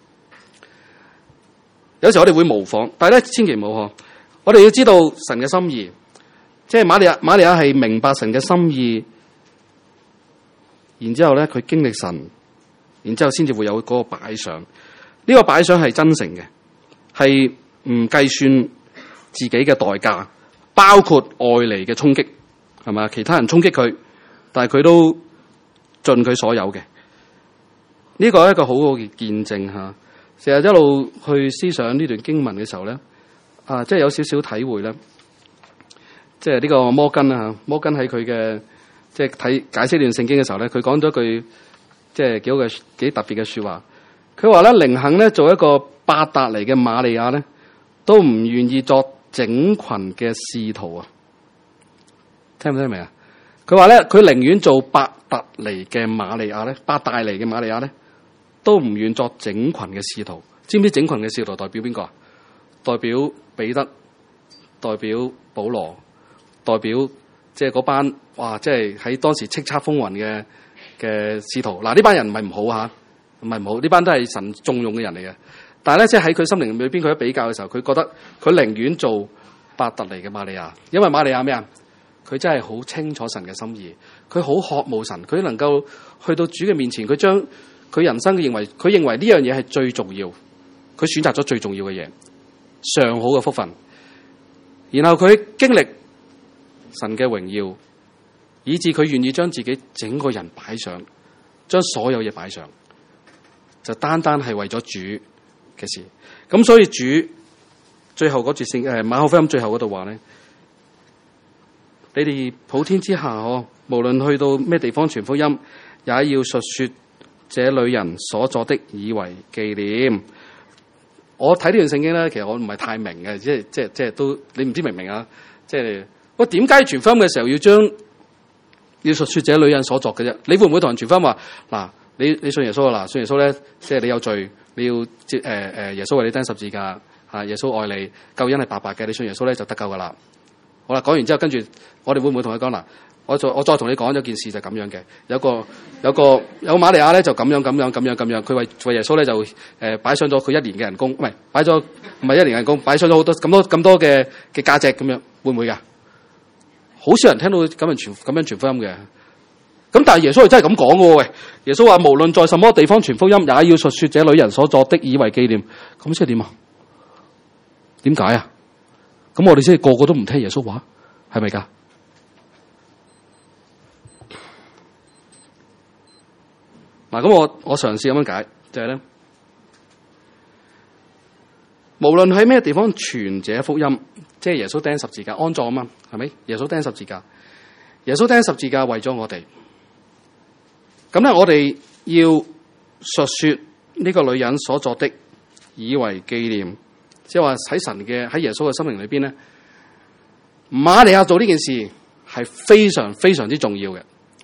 [SPEAKER 1] 有時我哋會模仿，但係咧千祈唔好。我哋要知道神嘅心意，即係瑪利亞係明白神嘅心意，然之後咧佢經歷神，然之後先至會有嗰個擺上。呢個擺上係真誠嘅，係唔計算自己嘅代價。包括外嚟嘅衝擊，係嘛？其他人衝擊佢，但係佢都盡佢所有嘅。呢個係一個好好嘅見證吓。成日一路去思想呢段經文嘅時候咧，即係有少少體會咧。即係呢個摩根啊，摩根喺佢嘅即係解釋呢段聖經嘅時候咧，佢講咗句即係幾特別嘅說話。佢話咧，靈幸咧做一個伯達尼嘅瑪利亞咧，都唔願意作整群嘅使徒啊，聽唔聽明啊？佢話咧，佢寧願做伯特尼嘅瑪利亞咧，伯大尼嘅瑪利亞咧，都唔願作整群嘅使徒。知唔知整群嘅使徒代表邊個啊？代表彼得，代表保羅，代表即係嗰班哇，即係喺當時叱咤風雲嘅使徒。嗱，呢班人唔係唔好吓，唔係唔好，呢班都係神重用嘅人嚟嘅。但係咧，即係喺佢心靈裏邊，佢一比較嘅時候，佢覺得佢寧願做伯特尼嘅瑪利亞，因為瑪利亞咩啊？佢真係好清楚神嘅心意，佢好渴慕神，佢能夠去到主嘅面前，佢將佢人生佢認為呢樣嘢係最重要，佢選擇咗最重要嘅嘢，上好嘅福分，然後佢經歷神嘅榮耀，以致佢願意將自己整個人擺上，將所有嘢擺上，就單單係為咗主嘅事。咁所以主最後嗰節馬可福音最後嗰度話咧，你哋普天之下無論去到咩地方傳福音，也要述說這女人所作的，以為紀念。我睇呢段聖經咧，其實我唔係太明嘅，即係都你唔知明唔明啊？即係我點解傳福音嘅時候要述說這女人所作嘅啫？你會唔會同人傳福音話嗱？你信耶穌啊？嗱，信耶穌咧，即係你有罪，你要接耶穌為你釘十字架嚇，耶穌愛你，救恩係白白嘅，你信耶穌咧就得救噶啦。好啦，講完之後，跟住我哋會唔會同佢講嗱？我再同你講一件事就係咁樣嘅，有瑪利亞咧就咁樣，佢為耶穌咧就擺上咗佢1年嘅人工，唔係擺咗唔係1年人工，擺上咗好多咁多嘅價值咁樣，會唔會噶？好少人聽到咁樣傳福音嘅。咁但係耶穌係真係咁講嘅喎，喂！耶穌話無論在什麼地方傳福音，也要述說這女人所作的，以為紀念。咁即係點啊？點解啊？咁我哋先係個個都唔聽耶穌話，係咪噶？嗱，咁我嘗試咁樣解，就係咧，無論喺咩地方傳這福音，即係耶穌釘十字架安葬啊嘛，係咪？耶穌釘十字架，耶穌釘十字架為咗我哋。 咁咧，我哋要述說呢個女人所作的，以為紀念，即係話喺耶穌嘅生命裏邊咧，瑪利亞做呢件事係非常非常之重要嘅。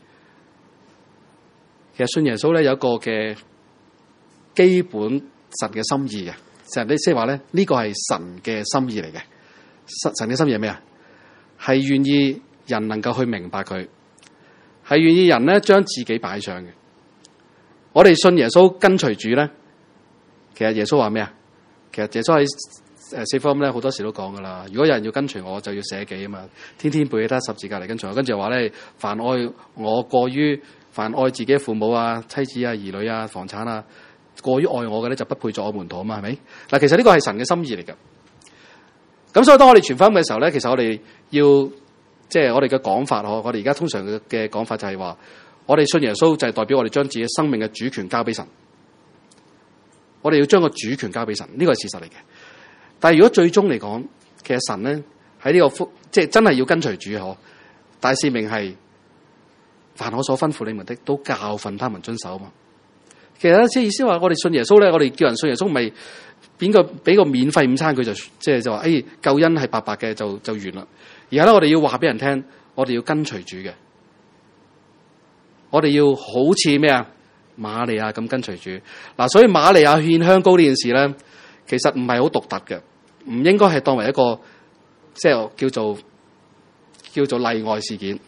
[SPEAKER 1] 其實信耶穌咧有一個嘅基本神嘅心意嘅，就係即係話咧呢個係神嘅心意嚟嘅。神嘅心意係咩啊？係願意人能夠去明白佢，係願意人咧將自己擺上嘅。我哋信耶穌跟隨主咧，其實耶穌話咩啊？其實耶穌喺四福音咧好多時都講噶啦。如果有人要跟隨我，就要捨己啊嘛，天天背起得十字架嚟跟隨我。跟住話咧，凡愛我過於凡愛自己父母啊、妻子啊、兒女啊、房產啊，過於愛我嘅咧，就不配作我門徒啊嘛，係咪？嗱，其實呢個係神嘅心意嚟㗎。咁所以當我哋傳福音嘅時候咧，其實我哋要即係我哋嘅講法，我哋而家通常嘅講法就係話，我哋信耶穌就係代表我哋將自己生命嘅主權交俾神。我哋要將個主權交俾神，呢個係事實嚟嘅。但係如果最終嚟講，其實神咧喺呢個即係真係要跟隨主嗬，大使命係凡我所吩咐你們的，都教訓他們遵守啊嘛。其實咧即係意思話，我哋信耶穌咧，我哋叫人信耶穌唔係俾個免費午餐佢就即係就話救恩係白白嘅就完啦。而家咧我哋要話俾人聽，我哋要跟隨主嘅，我哋要好似咩啊瑪利亞咁跟隨主嗱。所以瑪利亞獻香膏呢件事咧，其實唔係好獨特嘅，唔應該係當為一個即係叫做例外事件。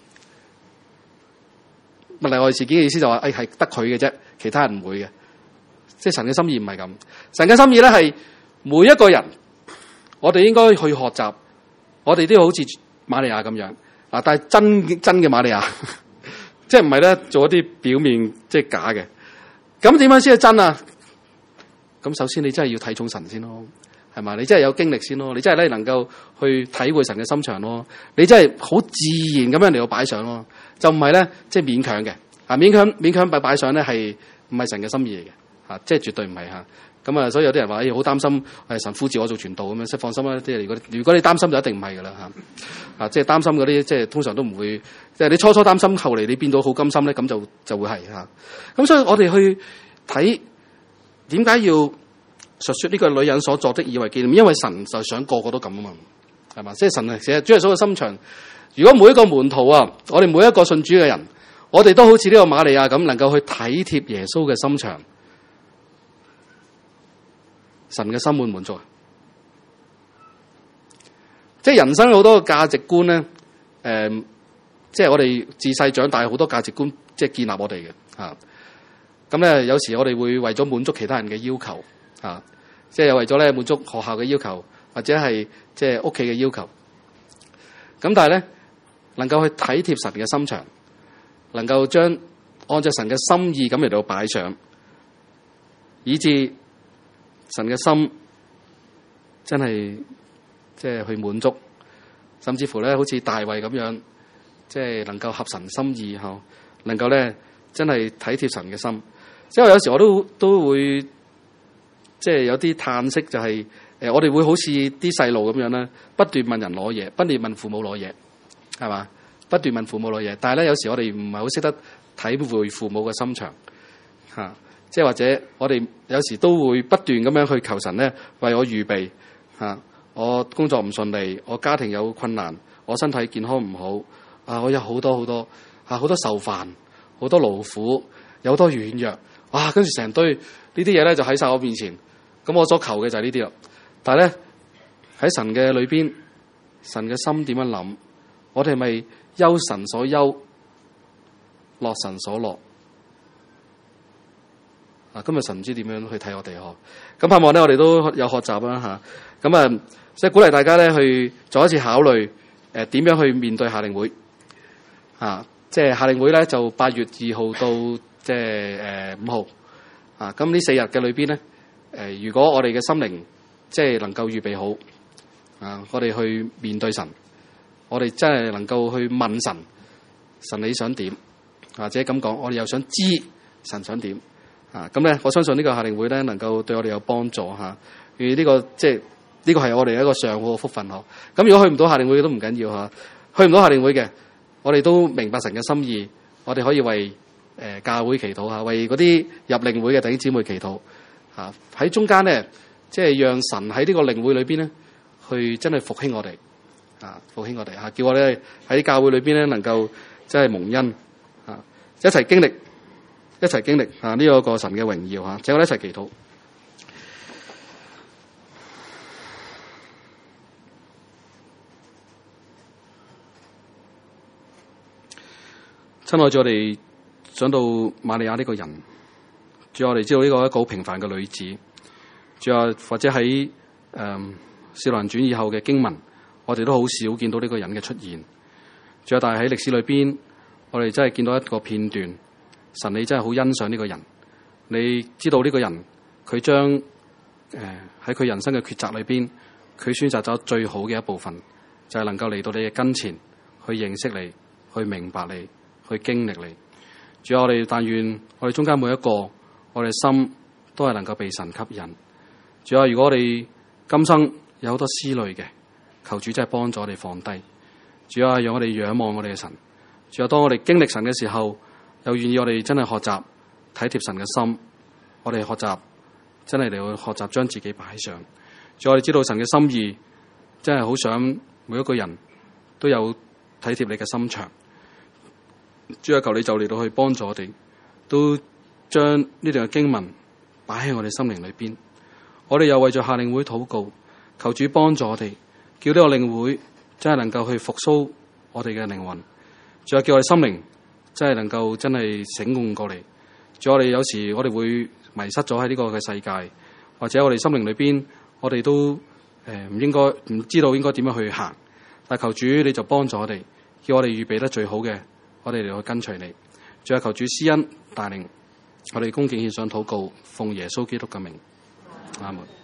[SPEAKER 1] 例外事件嘅意思就話係得佢嘅啫，其他人唔會嘅。即係神嘅心意唔係咁，神嘅心意咧係每一個人，我哋應該去學習，我哋都要好似瑪利亞咁樣嗱，但係真嘅瑪利亞，即係唔係咧做一啲表面即係假嘅。咁點樣先係真啊？咁首先你真係要睇重神先咯，係嘛？你真係有經歷先咯，你真係咧能夠去體會神嘅心腸咯，你真係好自然咁樣嚟到擺上咯，就唔係咧即係勉強嘅啊！勉強擺上咧係唔係神嘅心意嚟嘅啊？即係絕對唔係嚇。咁啊，所以有啲人話好擔心神呼召我做傳道咁樣，即係放心啦。即係如果你擔心就一定唔係噶啦嚇。即係擔心嗰啲即係通常都唔會，即係你初擔心，後嚟你變到好甘心咧，咁就會係嚇。咁所以我哋去睇點解要述說呢個女人所作的以為紀念，因為神就想個個都咁啊嘛，係嘛？即係神其實主耶穌嘅心腸。如果每一個門徒啊，我哋每一個信主嘅人，我哋都好似呢個瑪利亞咁，能夠去體貼耶穌嘅心腸，神嘅心滿足。即係人生好多價值觀咧，即係我哋自細長大好多價值觀，即係建立我哋嘅嚇。咁咧，有時我哋會為咗滿足其他人嘅要求嚇，即係為咗咧滿足學校嘅要求，或者係即係屋企嘅要求。咁但係咧，能夠去體貼神嘅心腸，能夠將按照神嘅心意咁嚟到擺上，以致神嘅心真係即係去滿足，甚至乎咧好似大衛咁樣，即係能夠合神心意嗬，能夠咧真係體貼神嘅心。即係有時我都會即係有啲嘆息，就係我哋會好似啲細路咁樣咧，不斷問人攞嘢，不斷問父母攞嘢，係嘛？不斷問父母攞嘢，但係咧有時我哋唔係好識得體會父母嘅心腸嚇，即係或者我哋有時都會不斷咁樣去求神咧為我預備嚇，我工作唔順利，我家庭有困難，我身體健康唔好啊，我有好多好多受煩，好多勞苦，有好多軟弱，哇！跟住成堆呢啲嘢咧就喺晒我面前，咁我所求嘅就係呢啲啦。但係咧喺神嘅裏邊，神嘅心點樣諗？我哋係咪憂神所憂，樂神所樂？啊，今日神唔知點樣去睇我哋嗬？咁盼望咧，我哋都有學習啦吓。咁啊，即係鼓勵大家咧去再一次考慮點樣去面對夏令會啊！即係夏令會咧就8月2號到即係5號啊！咁呢4日嘅裏邊咧如果我哋嘅心靈即係能夠預備好啊，我哋去面對神，我哋真係能夠去問神，神你想點？或者咁講，我哋又想知神想點啊？咁咧，我相信呢個夏令會咧能夠對我哋有幫助嚇。而呢個即係呢個係我哋一個上好嘅福分嗬。咁如果去唔到夏令會都唔緊要嚇，去唔到夏令會嘅，我哋都明白神嘅心意，我哋可以為
[SPEAKER 3] 教會祈禱嚇，為嗰啲入靈會嘅弟兄姊妹祈禱嚇。喺中間咧，即係讓神喺呢個靈會裏邊咧，去真係復興我哋啊，復興我哋嚇，叫我哋喺教會裏邊咧能夠真係蒙恩嚇，一齊經歷啊呢個神嘅榮耀嚇。請我哋一齊祈禱。親愛主，我哋想到瑪利亞呢個人，主，我哋知道呢個係一個好平凡嘅女子，主啊，或者喺使徒行傳以後嘅經文，我哋都好少見到呢個人嘅出現。主啊，但係喺歷史裏邊，我哋真係見到一個片段，神你真係好欣賞呢個人，你知道呢個人佢將喺佢人生嘅抉擇裏邊，佢選擇咗最好嘅一部分，就係能夠嚟到你嘅跟前，去認識你，去明白你，去經歷你。主啊，我哋但願我哋中間每一個，我哋心都係能夠被神吸引。主啊，如果我哋今生有好多思慮嘅，求主真係幫助我哋放低。主啊，讓我哋仰望我哋嘅神。主啊，當我哋經歷神嘅時候，又願意我哋真係學習體貼神嘅心。我哋學習真係嚟去學習將自己擺上。主啊，我哋知道神嘅心意，真係好想每一個人都有體貼你嘅心腸。主啊，求你就嚟到去幫助我哋，都將呢段嘅經文擺喺我哋心靈裏邊。我哋又為咗夏令會禱告，求主幫助我哋，叫呢個靈會真係能夠去復甦我哋嘅靈魂。主啊，叫我哋心靈真係能夠真係醒悟過嚟。主啊，我哋有時我哋會迷失咗喺呢個嘅世界，或者我哋心靈裏邊，我哋都唔知道應該點樣去行。但求主你就幫助我哋，叫我哋預備得最好嘅，我哋嚟去跟隨你。主啊，求主施恩帶領我哋恭敬獻上禱告，奉耶穌基督嘅名，阿門。